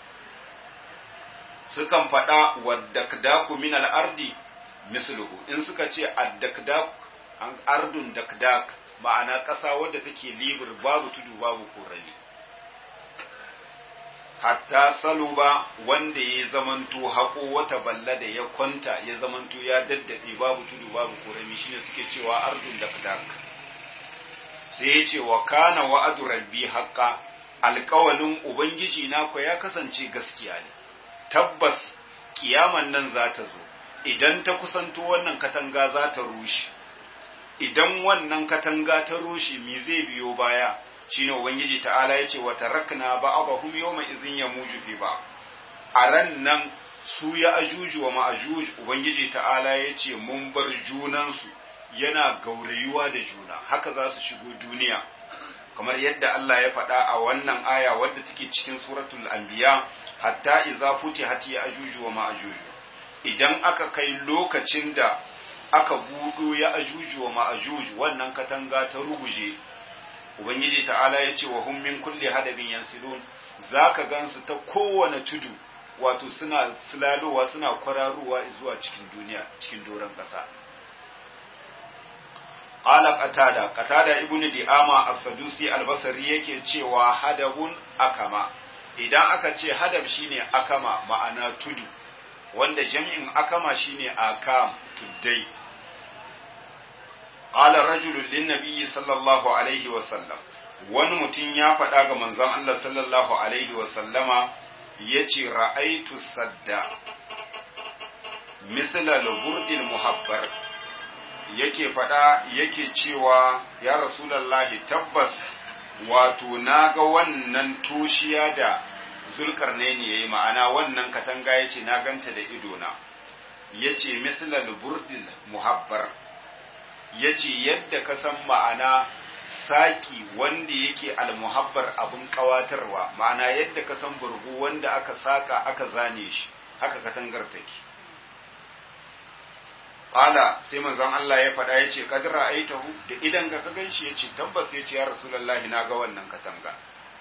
Sukan faɗa waddakdaku min al-ardi misluhu, in suka ce addakdak ardun dakdak, ma'ana ƙasa wadda take libur, babu tudu babu korani. Hatta saluba, wanda ya zamanto haƙo wata balla da ya kwanta, ya zamanto ya daddade, babu tudu babu korami, shine suke cewa ardun dakdak. Sai ya ce wa kana wa'adu rabbi haqqa, alƙawalin ubangiji na ko ya kasance gaskiya ne, tabbas kiyaman nan za ta zo. Idan ta kusanto wannan katanga za ta rushe, idan wannan katanga ta rushe me zai biyo baya? Shine Ubangiji ta'ala ya ce wa tarakna ba'dahum yawma idhin yamuju fi ba, a ran nan su ya ajuju wa ma'ajuj, Ubangiji ta'ala ya ce mun bar junansu yana gaurayuwa da juna, haka za su shigo duniya, kamar yadda Allah ya faɗa a wannan aya wadda take cikin suratul anbiya, hatta idza futihat ya ajuju wa ma'ajuj. Idan aka kai lokacin da aka buɗo ya ajuju wa ma'ajuj, wannan katanga ta ruguje, Ubangiji ta'ala ya ce wa hum min kulli hadabin yansilun, zaka gansu ta kowane tudu, wato suna silalowa, suna kwararowa zuwa cikin duniya, cikin doron ƙasa. Qala qatada ibnu di'ama as-sadusi al-basri yake cewa hadabun akama, idan aka ce hadab shine akama, ma'ana tudu, wanda jami'in akama shine akam, tuddai. Qala rajulun lin-nabiy sallallahu alaihi wa sallam, wani mutum ya faɗa ga manzon Allah sallallahu alaihi wa sallama, yace ra'aitu sadda misla al-burdil muhabbar, yake faɗa yake cewa ya rasulullahi, tabbas wato naga wannan toshiya da Zulkarnaini yayi, ma'ana wannan katanga yace na ganta da idona, yace misla al-burdil muhabbar, yace yadda ka san ma'ana saki wanda yake almuhabbar abun kawatarwa, ma'ana yadda ka san burgu wanda aka saka aka zane shi, haka katangar take. Qala, sai manzon Allah ya faɗa yace kad ra'aitahu, da idan ka ganshi yace tabbas, yace ya rasulullahi na ga wannan katanga.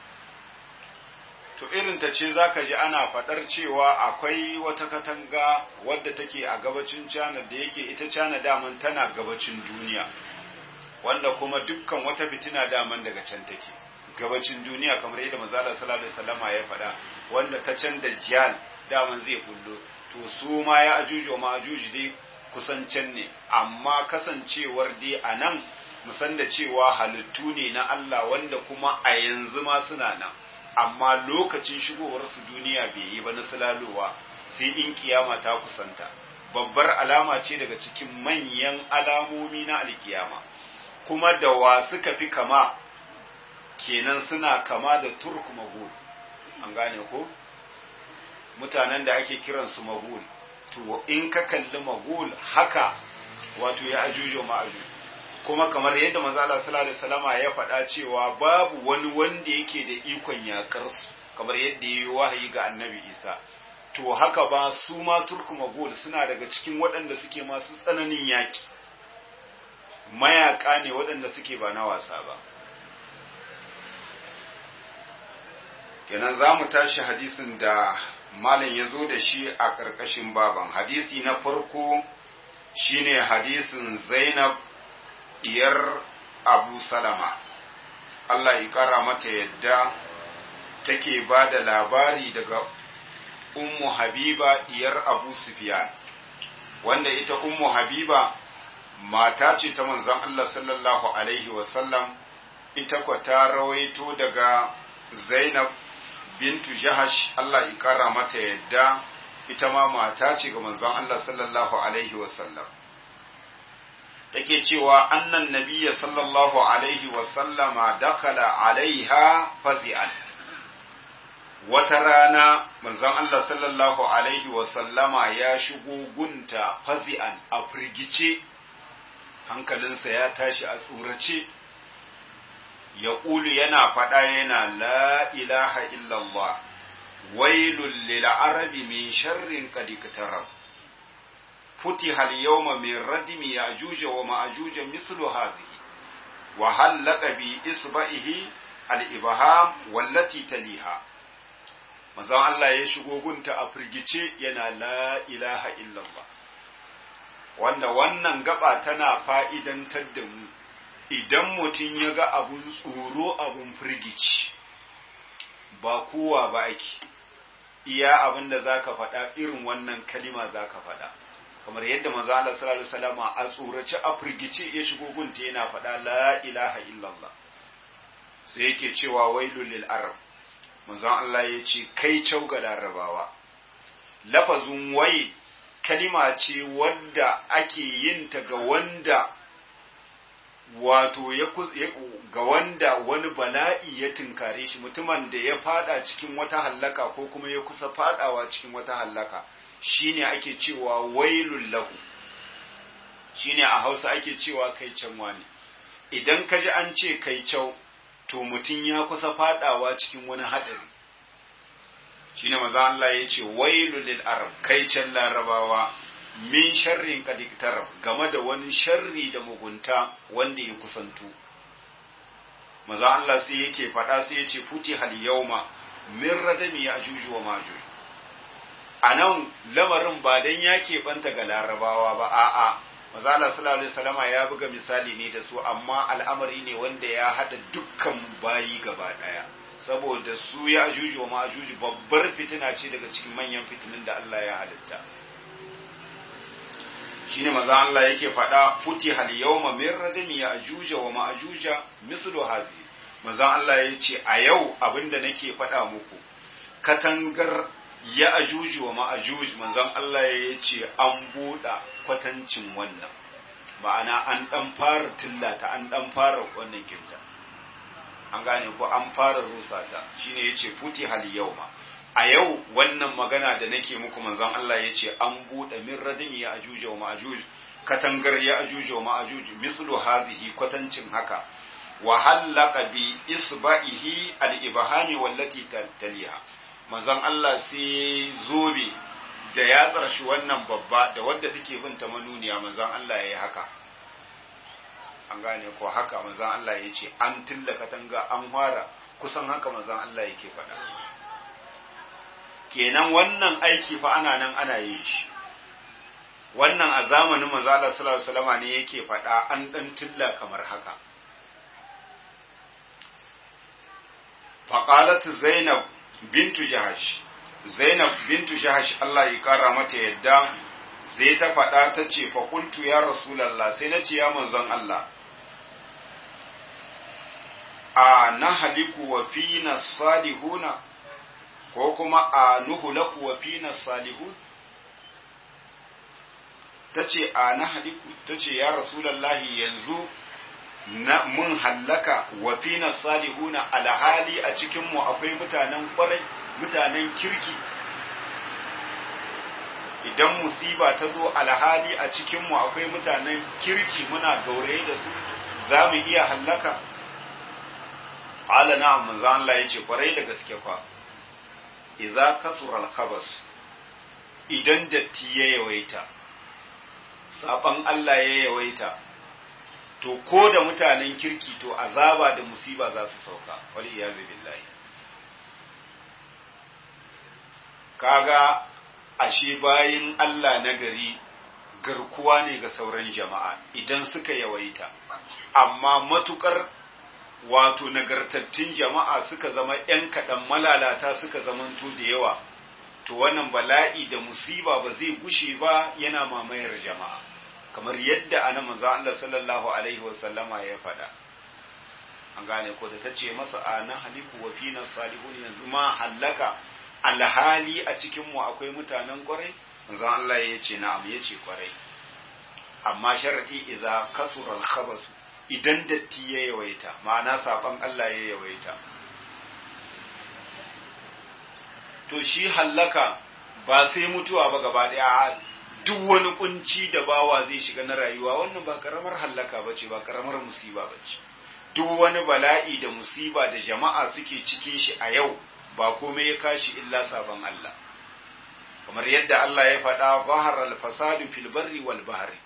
To irin ta ce zaka ji ana faɗar cewa akwai wata katanga wadda take a gabacin China, da yake ita China daman tana gabacin duniya, wanda kuma dukkan wata fitina daman daga can take gabacin duniya, kamar yadda manzo Allah sallallahu alaihi wasallama ya faɗa, wanda ta can da Dajjal daman zai kullo. To su ma ya ajuju ma ajuju dai kusan can ne, amma kasancewar dai anan musan da cewa halittu ne na Allah wanda kuma a yanzu ma suna nan, amma lokacin shigowarsu duniya bai yi ba na sulalowa, sai in kiyama ta kusanta. Babbar alama ce daga cikin manyan alamomi na alkiyama. Kuma da wa suka fi kama, kenan suna kama da Turk Magul, an gane ko? Mutanen da ake kiransu Magul, to in ka kalli Magul haka wato ya ajujo ma'ajuj. Kuma kamar yadda manzo Allah sallallahu alaihi wasallama ya faɗa cewa babu wani wanda yake da ikon yakar su, kamar yadda yayi wahayi ga Annabi Isa, to haka ba su ma Turku Magul suna daga cikin waɗanda suke masu tsananin yaki, mayaka ne waɗanda suke ba na wasa ba. Kenan za mu tashi hadisin da malam ya zo da shi a ƙarƙashin baban. Hadisi na farko shine hadisin Zainab diyar Abu Salama Allah ya kara mata yadda take ba da labari daga Ummu Habiba diyar Abu Sufyan, wanda ita Ummu Habiba mata ce ta manzon Allah sallallahu alaihi wasallam, ita kwa ta rawaito daga Zainab bintu Jahash Allah ya kara mata yadda, ita ma mata ce ga manzon Allah sallallahu alaihi wasallam. Take cewa annan nabiyya sallallahu alaihi wasallama dakala alaiha fazi'an. Wata rana manzon Allah sallallahu alaihi wasallama ya shigo gunta fazi'an a firgice, hankalinsa ya tashi a tsorace, ya ƙulu yana faɗa yana la ilaha illallah wailul lil arabi min sharrin qad iktarab futiha al yawma min radmi ya'juj wa ma'juj mithlu hadhihi wa halaqa bi isba'ihi al ibham wallati taliha. manzon Allah ya shigo gunta a firgice yana la ilaha illallah, wanda wannan gaba tana fa'idantar da mu idan mutum ya ga abun tsoro abun firgici ba kowa ba ake iya abin da za ka faɗa irin wannan kalima za ka faɗa, kamar yadda manzo Allah sallallahu alaihi wasallam a tsorace a firgice ya shigo gunta yana faɗa la ilaha illallah, sai yake cewa wailul lil arab. manzo Allah ya ce kai cau ga larabawa. Lafazin wai kalima ce wadda ake yin ta ga wanda wato ga wanda wani bala'i ya tinkare shi, mutumin da ya fada cikin wata hallaka ko kuma ya kusa fadawa cikin wata hallaka, shine ake cewa wailul lahu, shine a Hausa ake cewa kai can wani. Idan ka ji an ce kai cau to mutum ya kusa fadawa cikin wani hadari, shine manzo Allah ya ce wailul lil arab, kai can larabawa min sharrin qad iktarab, game da wani sharri da mugunta wanda ya kusanto. Maza Allah sai yake faɗa sai yace futihal yawma min radami ya'juj wa ma'juj. Anan lamarin ba dan yake banta ga larabawa ba, a'a maza Allah sallallahu alaihi wasallama ya buga misali ne da su, amma al'amari ne wanda ya hada dukkan bayi gaba daya, saboda su ya'juj wa ma'juj babbar fitina ce daga cikin manyan fitinin da Allah ya halitta. Shine maza Allah yake faɗa futihal yawma min radami ya'juj wa ma'juj mislu hazi. Maza Allah yace a yau abinda nake faɗa muku, katangar ya'juj wa ma'juj, manzon Allah yace an buɗa kwatancin wannan, ma'ana an dan fara tillata, an dan fara wannan kinta, an gane ko an fara rusa ta. Shine yace futihal yawma, a yau wannan magana da nake muku manzon Allah ya ce an buɗe min radin ya ajuja wa ma'ajuj, katangar ya ajuja wa ma'ajuj mislu hazihi, kwatancin haka, wa hallaka bi isba'ihi al-ibhami wallati taliha. Manzon Allah sai zobe da ya tsarshi wannan babba da wadda take bin ta manuniya, manzon Allah yayi haka, an gane ko haka manzon Allah ya ce an tilla katanga an fara, kusan haka manzon Allah yake faɗa. Kenan wannan aiki fa ana nan ana yin shi, wannan a zamanin manzo Allah sallallahu alaihi wasallam ne yake faɗa an dan tilla kamar haka. Faqalat Zainab bintu Jahash, Zainab bintu Jahash Allah ya kara mata yadda, sai ta faɗa ta ce fa qultu ya rasulullah, sai na ce ya manzon Allah, a nahliku wa fina salihuna, ko kuma a nuhulaku wa fina salihun. Tace a nahliku, tace ya rasulullahi yanzu na mun hallaka wa fina salihuna, alhali a cikin mu akwai mutanen kwarai, mutanen kirki. Idan musiba ta zo alhali a cikin mu akwai mutanen kirki muna gauraye da su, za mu iya hallaka? Qala na'am, manzo Allah yace kwarai da gaske kwa. Idza kasura al-khabas, idan datti ya yawaita, saban Allah ya yawaita, to ko da mutanen kirki to azaba da musiba za su sauka, wal iyazu billahi. Kaga ashe bayin Allah na gari garkuwa ne ga sauran jama'a idan suka yawaita, amma matukar wato nagartattun jama'a suka zama ‘yan kaɗan malalata suka zamanto da yawa, to wannan bala'i da musiba ba zai gushe ba yana mamayar jama'a, kamar yadda ana manzo Allah sallallahu alaihi wasallama ya faɗa. An gane ko da ta ce masa ana haliku wa fina salihun, yanzu ma hallaka alhali a cikinmu akwai mutanen kwarai? Manzo Allah ya ce na'am, ya ce kwarai, amma sharadi idza kasura al-khabasu, idan datti ya yawaita, ma'ana saban Allah ya yawaita. To shi hallaka ba sai mutuwa ba gaba daya, duk wani kunci da bawa zai shiga na rayuwa, wannan ba karamar hallaka bace, ba karamar musiba bace. Duk wani bala'i da musiba da jama'a suke cikin shi a yau ba komai ya kashi illa saban Allah, kamar yadda Allah ya faɗa zahara al-fasadu fil barri wal bahri,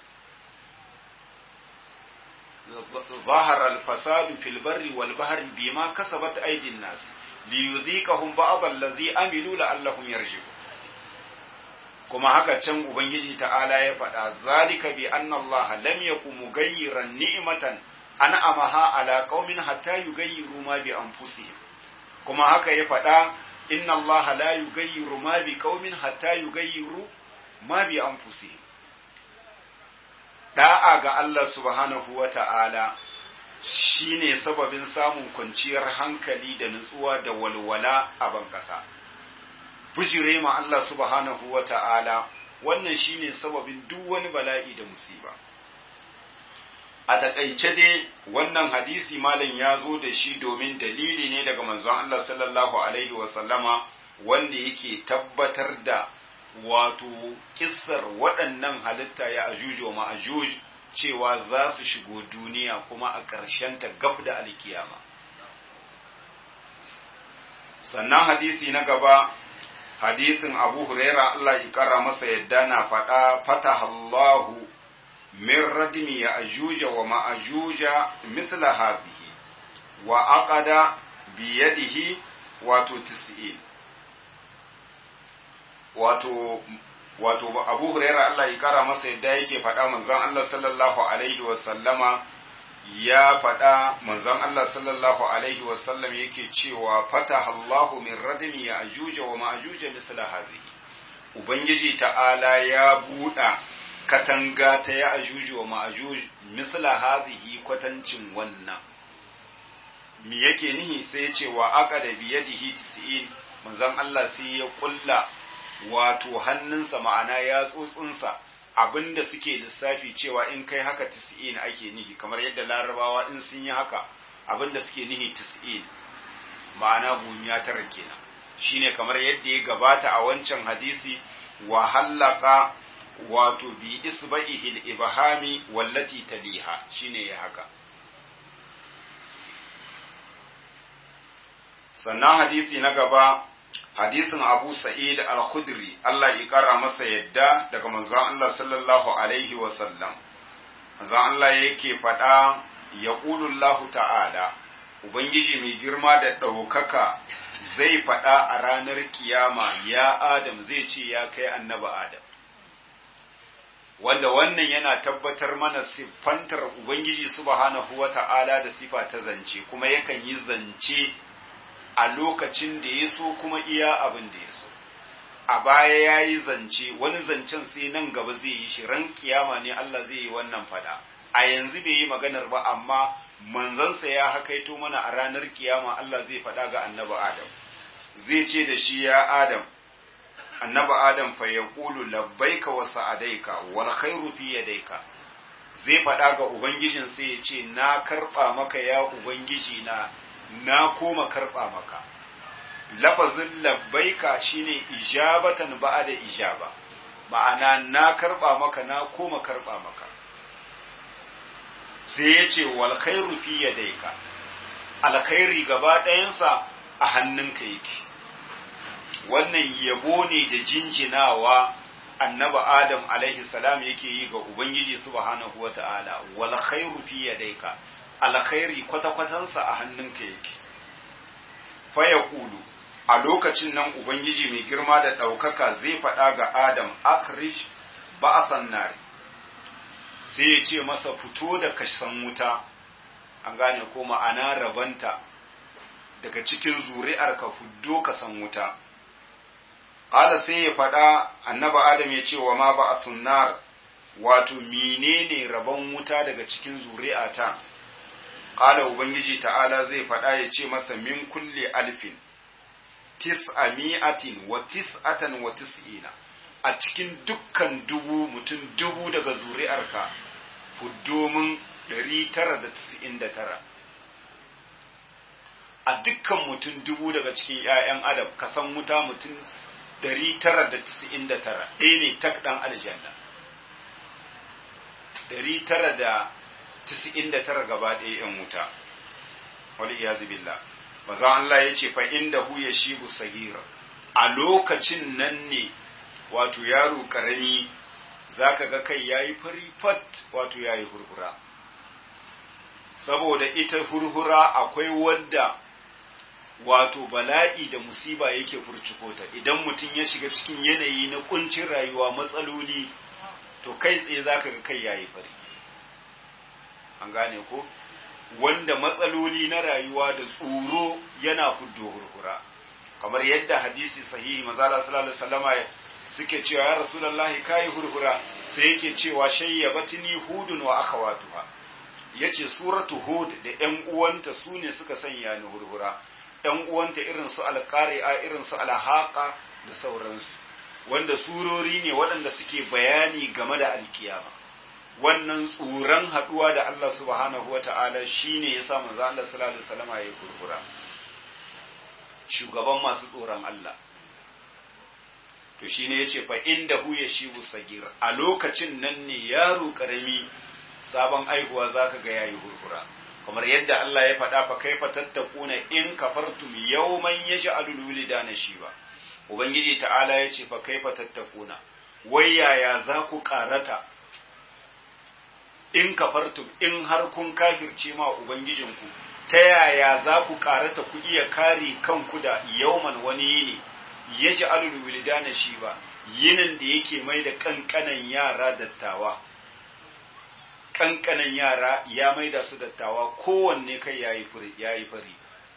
ظهر الفساد في البر والبحر بما كسبت أيدي الناس ليذيقهم بعض الذي عملوا لعلهم يرجعون. كما هكا can ubangiji ta'ala ya faɗa zalika bi anna Allah lam yakun mughayyiran ni'matan an'amaha ala qaumin hatta yughayyiru ma bi anfusihim. Kuma haka ya faɗa inna Allah la yughayyiru ma bi qaumin hatta yughayyiru ma bi anfusihim. Da'a ga Allah subhanahu wa ta'ala shi ne sababin samun kwanciyar hankali da nutsuwa da walwala a bankasa. Bujire ma Allah subhanahu wa ta'ala wannan shi ne sababin duk wani bala'i da musiba. A taƙaice dai wannan hadisi malam ya zo da shi domin dalili ne daga manzon Allah sallallahu Alaihi wasallama wanda yake tabbatar da wato kissar waɗannan halitta ya ajuj wa ma'ajuj cewa za su shigo duniya kuma a ƙarshen ta gab da alkiyama. Sannan hadisi na gaba, hadisin Abu Huraira Allah ya kara masa yadda na faɗa fatahallahu min radmi ya ajuja wa ma'ajuja mithla hadhihi wa aqada bi yadihi wato 90. wato Abu Huraira Allah ya kara masa yadda yake faɗa manzon Allah sallallahu alaihi wa sallama ya faɗa manzon Allah sallallahu alaihi wa sallam yake cewa fataha Allahu min radmi ya ajuja wa ma'ajuja misla hadhihi, ubangiji ta'ala ya buɗa katanga ta ya ajuju wa ma'ajuj misla hadhihi kwatancin wannan. Me yake nihi? sai ya ce wa aqada bi yadihi 90, manzon Allah sai ya kulla wato hannunsa ma'ana ya tsotsinsa abinda suke lissafi cewa in kai haka 90 ake nihi, kamar yadda larabawa in sun yi haka abinda suke nihi 90 ma'ana gumiya tara kenan, shine kamar yadda ya gabata a wancan hadisi wa hallaka wato bi isba'ihi al-ibhami wallati taliha, shine ya haka. Sannan hadisi na gaba, hadisin Abu Sa'id al-Khudri Allah ya kara masa yadda daga manzon Allah sallallahu alaihi wa sallam. Manzon Allah yake faɗa ya Allah ta'ala, ubangiji mai girma da ɗaukaka zai faɗa a ranar kiyama, ya Adam, zai ce ya kai annabi Adam, wanda wannan yana tabbatar mana siffantar ubangiji subhanahu wa ta'ala da sifa ta zance, kuma yakan yi zance a lokacin da ya so kuma iya abin da ya so. A baya ya yi zance, wani zancen sai nan gaba zai yi shi, ran kiyama ne Allah zai yi wannan fada. A yanzu bai yi maganar ba, amma manzansa ya hakaito mana a ranar kiyama Allah zai fada ga annabi Adam. Zai ce da shi ya Adam, annabi Adam fa ya ƙulu labbaika wa sa'adaika wal khairu fi yadaika. Zai fada ga Ubangijin sai ya ce, na karɓa maka ya Ubangiji na koma karɓa maka. Lafazin labbaika shine ijabatan ba'da ijaba, ma'ana na karɓa maka, na koma karɓa maka. Sai ya ce wal khairu fi yadaika, alkhairi gaba ɗayansa a hannunka yake. Wannan yabo ne da jinjinawa annabi Adam alaihi salam yake yi ga Ubangiji subhanahu wata'ala, wal khairu fi yadaika, alkhairi kwata-kwatansa a hannunka yake. Fa yaqulu, a lokacin nan Ubangiji mai girma da ɗaukaka zai faɗa ga Adam, akhrij ba'san nar, sai ya ce masa fito da kasan wuta, an gane ko ma'ana rabanta daga cikin zuri'arka fuddo kasan wuta. Ƙala sai ya faɗa annaba Adam ya ce wa ma ba a sunnar, wato menene rabon wuta daga cikin zuri'ata. Ƙala Ubangiji ta'ala zai faɗa ya ce masa min kulle alfin tis'ami'atin wa tis'atan wa tis'ina, a cikin dukkan mutum dubu daga zuri'arka fuddo min 999. A dukkan mutum dubu daga cikin ‘ya'yan Adam ka san wuta mutum 999, ɗaya ne tak ɗan aljanna. 999 gaba ɗaya ‘yan wuta, wali iyazu billah. Maza Allah ya ce fa inda hu ya shibu sagira, a lokacin nan ne wato yaro ƙarami za ka ga kai ya yi fari fat, wato ya yi hurhura. Saboda ita hurhura akwai wadda wato bala'i da musiba yake furciko ta, idan mutum ya shiga cikin yanayi na kuncin rayuwa, matsaloli, to kai tsaye za ka ga kai ya yi fari. An gane ko? Wanda matsaloli na rayuwa da tsoro yana fuddo hurhura, kamar yadda hadisi sahihi manzala sallallahu alaihi wasallama suke cewa ya rasulullahi kai hurhura, sai yake cewa shayyabatni hudun wa akhawatuha, yace suratu hud da ƴan uwanta sune suka sanya ni hurhura. ƴan uwanta irin su alqari'a, irin su alhaqa da sauransu, wanda surori ne waɗanda suke bayani game da alkiyama. Wannan tsoron haɗuwa da Allah subhanahu wata'ala shine yasa manzo Allah sallallahu alaihi wasallam ya kurkura, shugaban masu tsoron Allah. To shine yace fa inda hu yashibu sagir, a lokacin nan ne yaro karami sabon aihuwa zaka ga yayi kurkura, kamar yadda Allah ya faɗa fa kaifa tattakuna in kafartum yawman yaj'alul wulidana shiba. Ubangiji ta'ala yace fa kaifa tattakuna, wai yaya za ku karata in kafartum, in har kun kafirce ma ubangijinku, ta yaya za ku karata ku iya kare kanku da yauman wani yini yaj'alul wildana shiba, yinin da yake mai da kankanan yara dattawa, kankanan yara ya mai da su dattawa, kowanne kai yayi fari.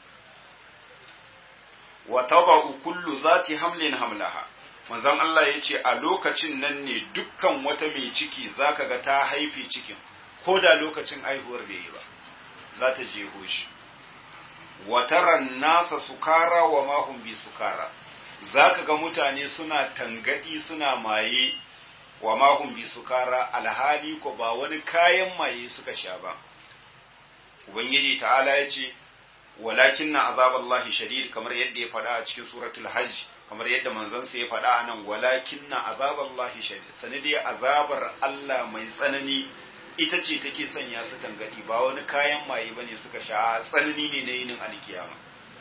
Wa taba'u kullu zati hamlin hamlaha, manzon Allah ya ce a lokacin nan ne dukkan wata mai ciki zaka ga ta haife cikin, ko da lokacin aihuwar bai yi ba, za ta jeho shi. Wataran nasa sukara wa mahum bi sukara, zaka ga mutane suna tangadi suna maye, wa mahum bi sukara, alhali ko ba wani kayan maye suka sha ba. Ubangiji ta'ala ya ce walakinna azaballahi shadid, kamar yadda ya faɗa a cikin suratul hajj, kamar yadda manzansa ya faɗa nan walakinna azaballahi shadid, sanadiyar azabar Allah mai tsanani ita ce take sanya su tangadi, ba wani kayan maye bane suka sha, tsanani ne na yinin alkiyama.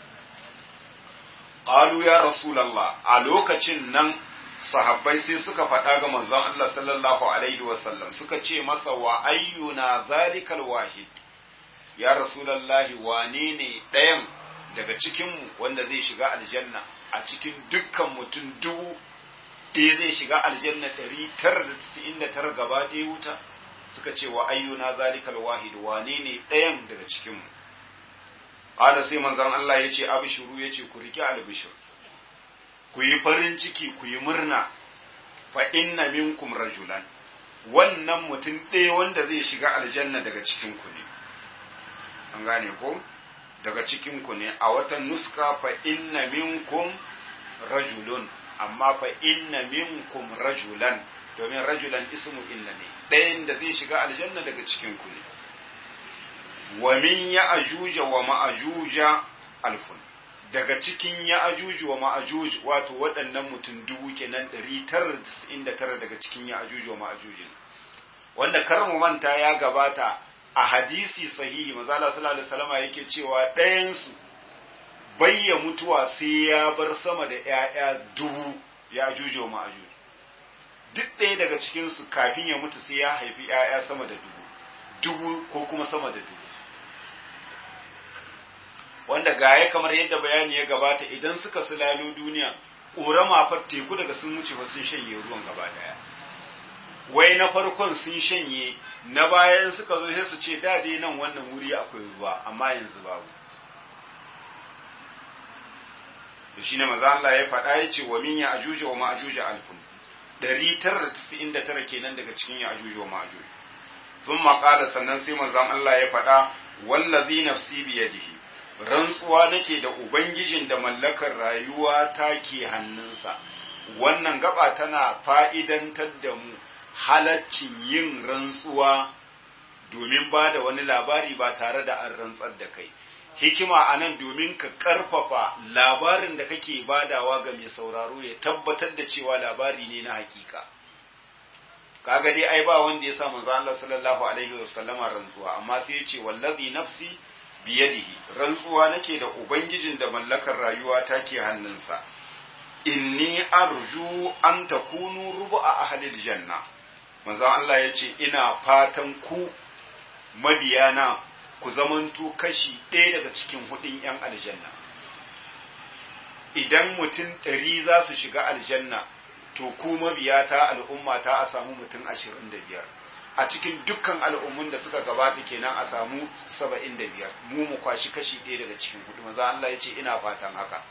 Qalu ya rasulullah, a lokacin nan sahabbai sai suka faɗa ga manzon Allah sallallahu alaihi wasallam, suka ce masa wa ayyuna zalikal wahid, ya rasulallahi wane ne ɗayan daga cikinmu wanda zai shiga aljanna, a cikin dukkan mutum 1000 zai shiga aljanna 999 gaba ɗaya wuta. Suka ce wa ayyuna zalikal wahid, wane ne ɗayan daga cikinmu. Ƙala sai manzon Allah ya ce abishiru, ya ce ku riƙe albishir, ku yi farin ciki, ku yi murna, fa inna minkum rajulan, wannan mutum ɗaya wanda zai shiga aljanna daga cikinku ne. An gane ko? Daga cikinku ne. A wata nuska fa inna minkum rajulun, amma fa inna minkum rajulan, domin rajulan ismu inna ne, ɗayan da zai shiga aljanna daga cikinku ne. Wa min ya'juja wa ma'juja alfun, daga cikin ya'juj wa ma'juj, wato waɗannan mutum 1000 kenan 999 daga cikin ya'juj wa ma'juj, wanda kar mu manta ya gabata a hadisi sahihi manzo Allah sallallahu alaihi wasallam yake cewa ɗayan su bayya mutuwa sai ya bar sama da ƴaƴa 1000 ya'juj wa ma'juj. Duk ɗaya daga cikin su kafin ya mutu sai ya haifi ƴaƴa sama da 1000 ko kuma sama da 1000, wanda gaya kamar yadda bayani ya gabata, idan suka sulalo duniya ƙorama fa teku daga sun wuce ba sun shanye ruwan gaba daya. wai na farkon sun shanye na bayan suka zo sai su ce da dai nan wannan wuri akwai ruwa amma yanzu babu. Da shi ne maza Allah ya faɗa ya ce wa min ya ajuja wa ma'ajuja alfun 999 kenan daga cikin ya ajuja wa ma'ajuja. Sun maƙala sannan sai manzan Allah ya faɗa wallazi nafsi biyadihi rantsuwa nake da ubangijin da mallakar rayuwa ta ke hannunsa. Wannan gaba tana fa'idantar da mu halaccin yin rantsuwa domin ba da wani labari ba tare da an rantsar da kai. Hikima a nan domin ka ƙarfafa labarin da kake badawa ga mai sauraro ya tabbatar da cewa labari ne na hakika. Kaga dai ai ba wanda ya sa manzo Allah sallallahu alaihi wasallama rantsuwa, amma sai ya ce wallazi nafsi biyadihi rantsuwa nake da ubangijin da mallakar rayuwa take hannunsa. Inni arju an takunu rubu'a ahlil janna. Manzo Allah ya ce ina fatan ku mabiyana ku zamanto kashi ɗaya daga cikin hudun ‘yan aljanna. Idan mutum 100 za su shiga aljanna, to ku mabiyata al'ummata a samu mutum 25. A cikin dukkan al'ummun da suka gabata kenan a samu 75. Mu kwashi kashi ɗaya daga cikin hudu. Maza Allah ya ce ina fatan haka.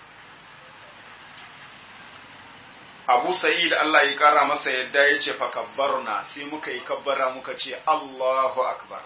Abu Sa'id Allah ya kara masa yadda ya ce fa kabbarna sai muka yi kabbara muka ce Allahu akbar.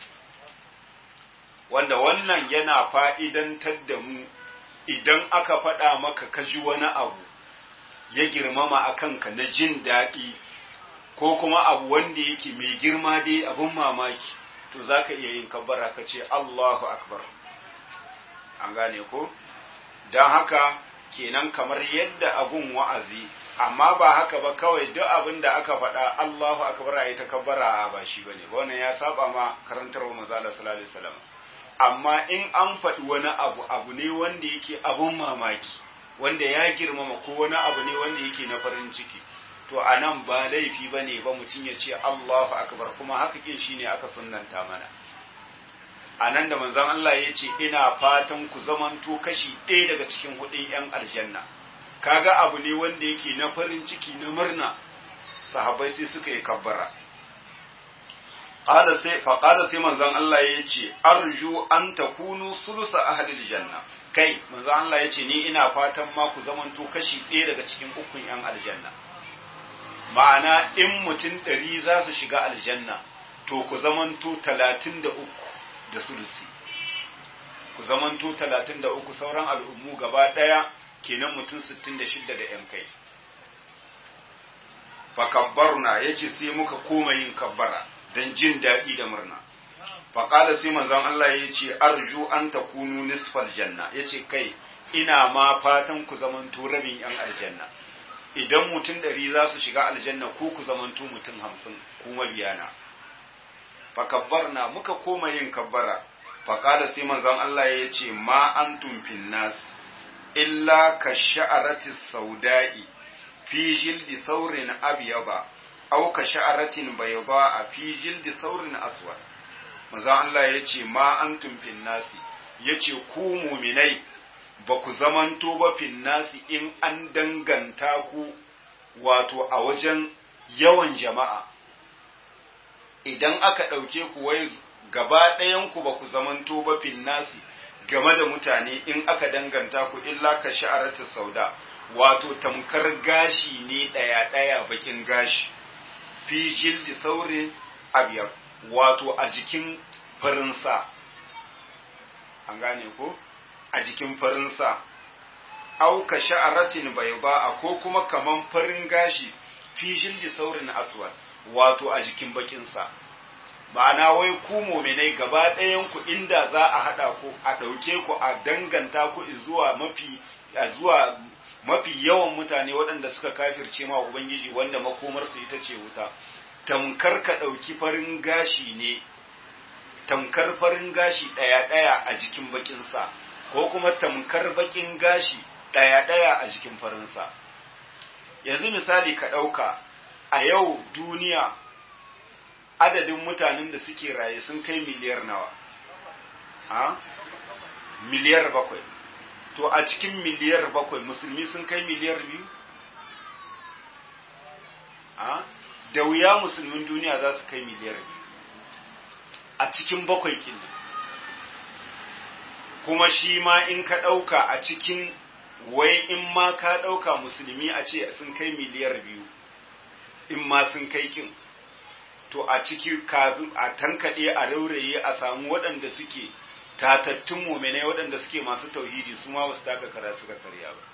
Wanda wannan yana fa'idantar da mu idan aka faɗa maka ka ji wani abu ya girmama a kanka na jin daɗi ko kuma abu wanda yake mai girma dai abin mamaki, to za ka iya yin kabbara ka ce Allahu akbar. An gane ko? Don haka kenan kamar yadda abun wa'azi, amma ba haka ba kawai duk abin da aka faɗa Allahu akbar a yi ta kabbara ba shi ba ne, wannan ya saba ma karantarwa manzala sallallahu alaihi wasallam. Amma in an faɗi wani abu ne wanda yake abun mamaki, wanda ya girmama ko wani abu ne wanda yake na farin ciki, to a nan ba laifi ba ne ba mutum ya ce Allahu akbar, kuma haka kin shi ne aka sunnanta mana. A nan da manzon Allah ya ce ina fatan ku zamanto kashi ɗaya daga cikin hudun ‘yan aljanna, kaga abu ne wanda yake na farin ciki na murna, sahabbai sai suka yi kabbara. Faƙada sai manzon Allah ya ce, Arju an takunu sulusa ahlil janna. Kai, manzon Allah ya ce, ni ina fatan ma ku zamanto kashi ɗaya daga cikin ukun ‘yan aljanna. Ma'ana, in mutum 100 za su shiga aljanna, to ku zamanto 33 da sulusi. Ku zamanto 33 sauran al'ummu gaba ɗaya kenan mutum 66 da ‘yan kai. Fakabbarna ya ce sai muka koma yin kabbara. don jin daɗi da murna. Faƙala sai manzon Allah ya ce, Arju an ta kunu nisfal janna, ya ce kai, ina ma fatan ku zamanto rabin ‘yan aljanna. Idan mutum 100 za su shiga aljanna ku zamanto mutum 50 kuma biyana. Fakabbarna muka koma yin kabbara. Faƙala sai manzon Allah ya ce, ma an tumfin nas, illa ka sha'arati sauda'i, fi jildi saurin abiyaba. Au ka sha'aratin bayda fi jildi saurin aswad. Maza Allah ya ce ma antum fin nasi, ya ce ku muminai ba ku zamanto ba fin nasi in an danganta ku wato a wajen yawan jama'a. Idan aka ɗauke ku wai gaba ɗayanku ba ku zamanto ba fin nasi game da mutane in aka danganta ku illa ka sha'aratin sauda, wato tamkar gashi ne ɗaya-ɗaya bakin gashi. Fi jildi saurin abiyar, wato a jikin farinsa. An gane ko? A jikin farinsa. Auka sha'aratin bai ba'a ko kuma kaman farin gashi fi jildi saurin aswad, wato a jikin bakinsa. Ma'ana wai ku muminai gaba ɗayanku inda za a haɗa ku a ɗauke ku a danganta ku zuwa mafi yawan mutane waɗanda suka kafirce ma Ubangiji wanda makomarsu ita ce wuta, tamkar ka ɗauki farin gashi ne, tamkar farin gashi ɗaya-ɗaya a jikin bakinsa, ko kuma tamkar bakin gashi ɗaya-ɗaya a jikin farinsa. Yanzu misali ka ɗauka, a yau duniya adadin mutanen da suke raye sun kai miliyar nawa? Miliyar 7. To a cikin miliyar 7 musulmi sun kai miliyar 2? da wuya musulmin duniya za su kai miliyar 2 a cikin 7 kin kuma shi ma in ka ɗauka a cikin wai in ma ka ɗauka musulmi a ce sun kai miliyar 2 in ma sun kai kin to a ciki kafin a tankaɗe a rauraye a samu waɗanda suke tatattun muminai waɗanda suke masu tauhidi su ma wasu taka kara suka karya ba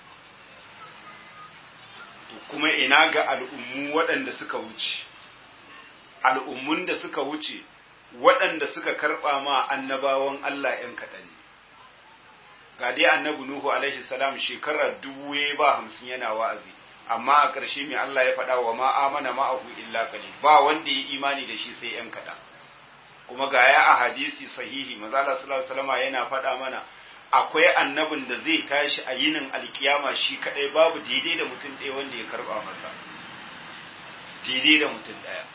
to kuma ina ga al'ummu waɗanda suka wuce al'ummun da suka wuce waɗanda suka karɓa ma annabawan Allah ‘yan kaɗan ne ga dai annabi Nuhu alaihi salam shekarar 1050 yana wa'azi amma a ƙarshe mai Allah ya faɗa wa ma amana ma'ahu illa qalil ba wanda ya imani da shi sai ‘yan kaɗan kuma ga ya a hadisi sahihi manzo Allah sallallahu alaihi wasallam yana faɗa mana akwai annabin da zai tashi a yinin alkiyama shi kadai babu daidai da mutum ɗaya wanda ya karba masa daidai da mutum ɗaya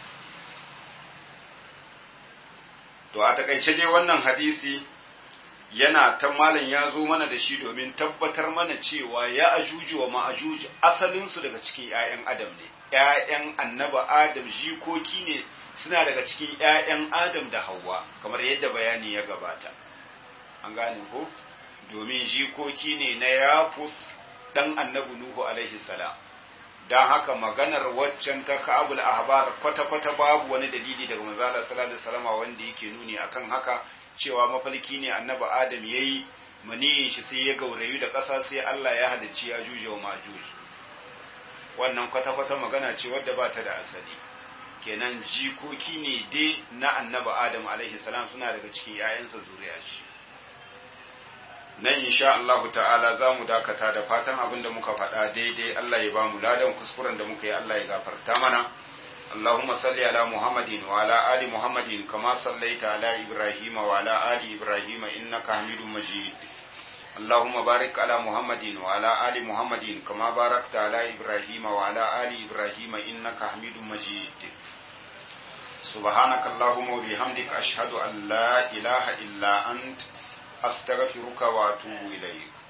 to a takaice dai wannan hadisi yana ta malam ya zo mana da shi domin tabbatar mana cewa ya ajuju wa ma'ajuju asalinsu daga cikin 'ya'yan adam ne 'ya'yan annaba adam jikoki ne suna daga cikin 'ya'yan adam da Hawwa kamar yadda bayani ya gabata an gane ko domin jikoki ne na Yafus dan annabi Nuhu alaihi salam dan haka maganar waccan ta Ka'abul Ahbar kwata-kwata babu wani dalili daga manzo Allah sallallahu alaihi wasallam wanda yake nuni akan haka cewa mafalki ne annabi Adam yayi maniyin shi sai ya gaurayu da ƙasa sai Allah ya halicci ya juje wa majuj wannan kwata-kwata magana ce wadda ba ta da asali kenan jikoki ne dai na annabi Adam alaihi salam suna daga cikin yayansa zuriya shi nan insha Allah ta'ala za mu dakata da fatan abin da muka faɗa daidai Allah ya ba mu ladan kuskuren da muka yi Allah ya gafarta mana اللهم صل على محمد وعلى آل محمد كما صليت على إبراهيم وعلى آل إبراهيم إنك حميد مجيد اللهم بارك على محمد وعلى آل محمد كما باركت على إبراهيم وعلى آل إبراهيم إنك حميد مجيد سبحانك اللهم وبحمدك أشهد أن لا إله إلا أنت أستغفرك وأتوب إليك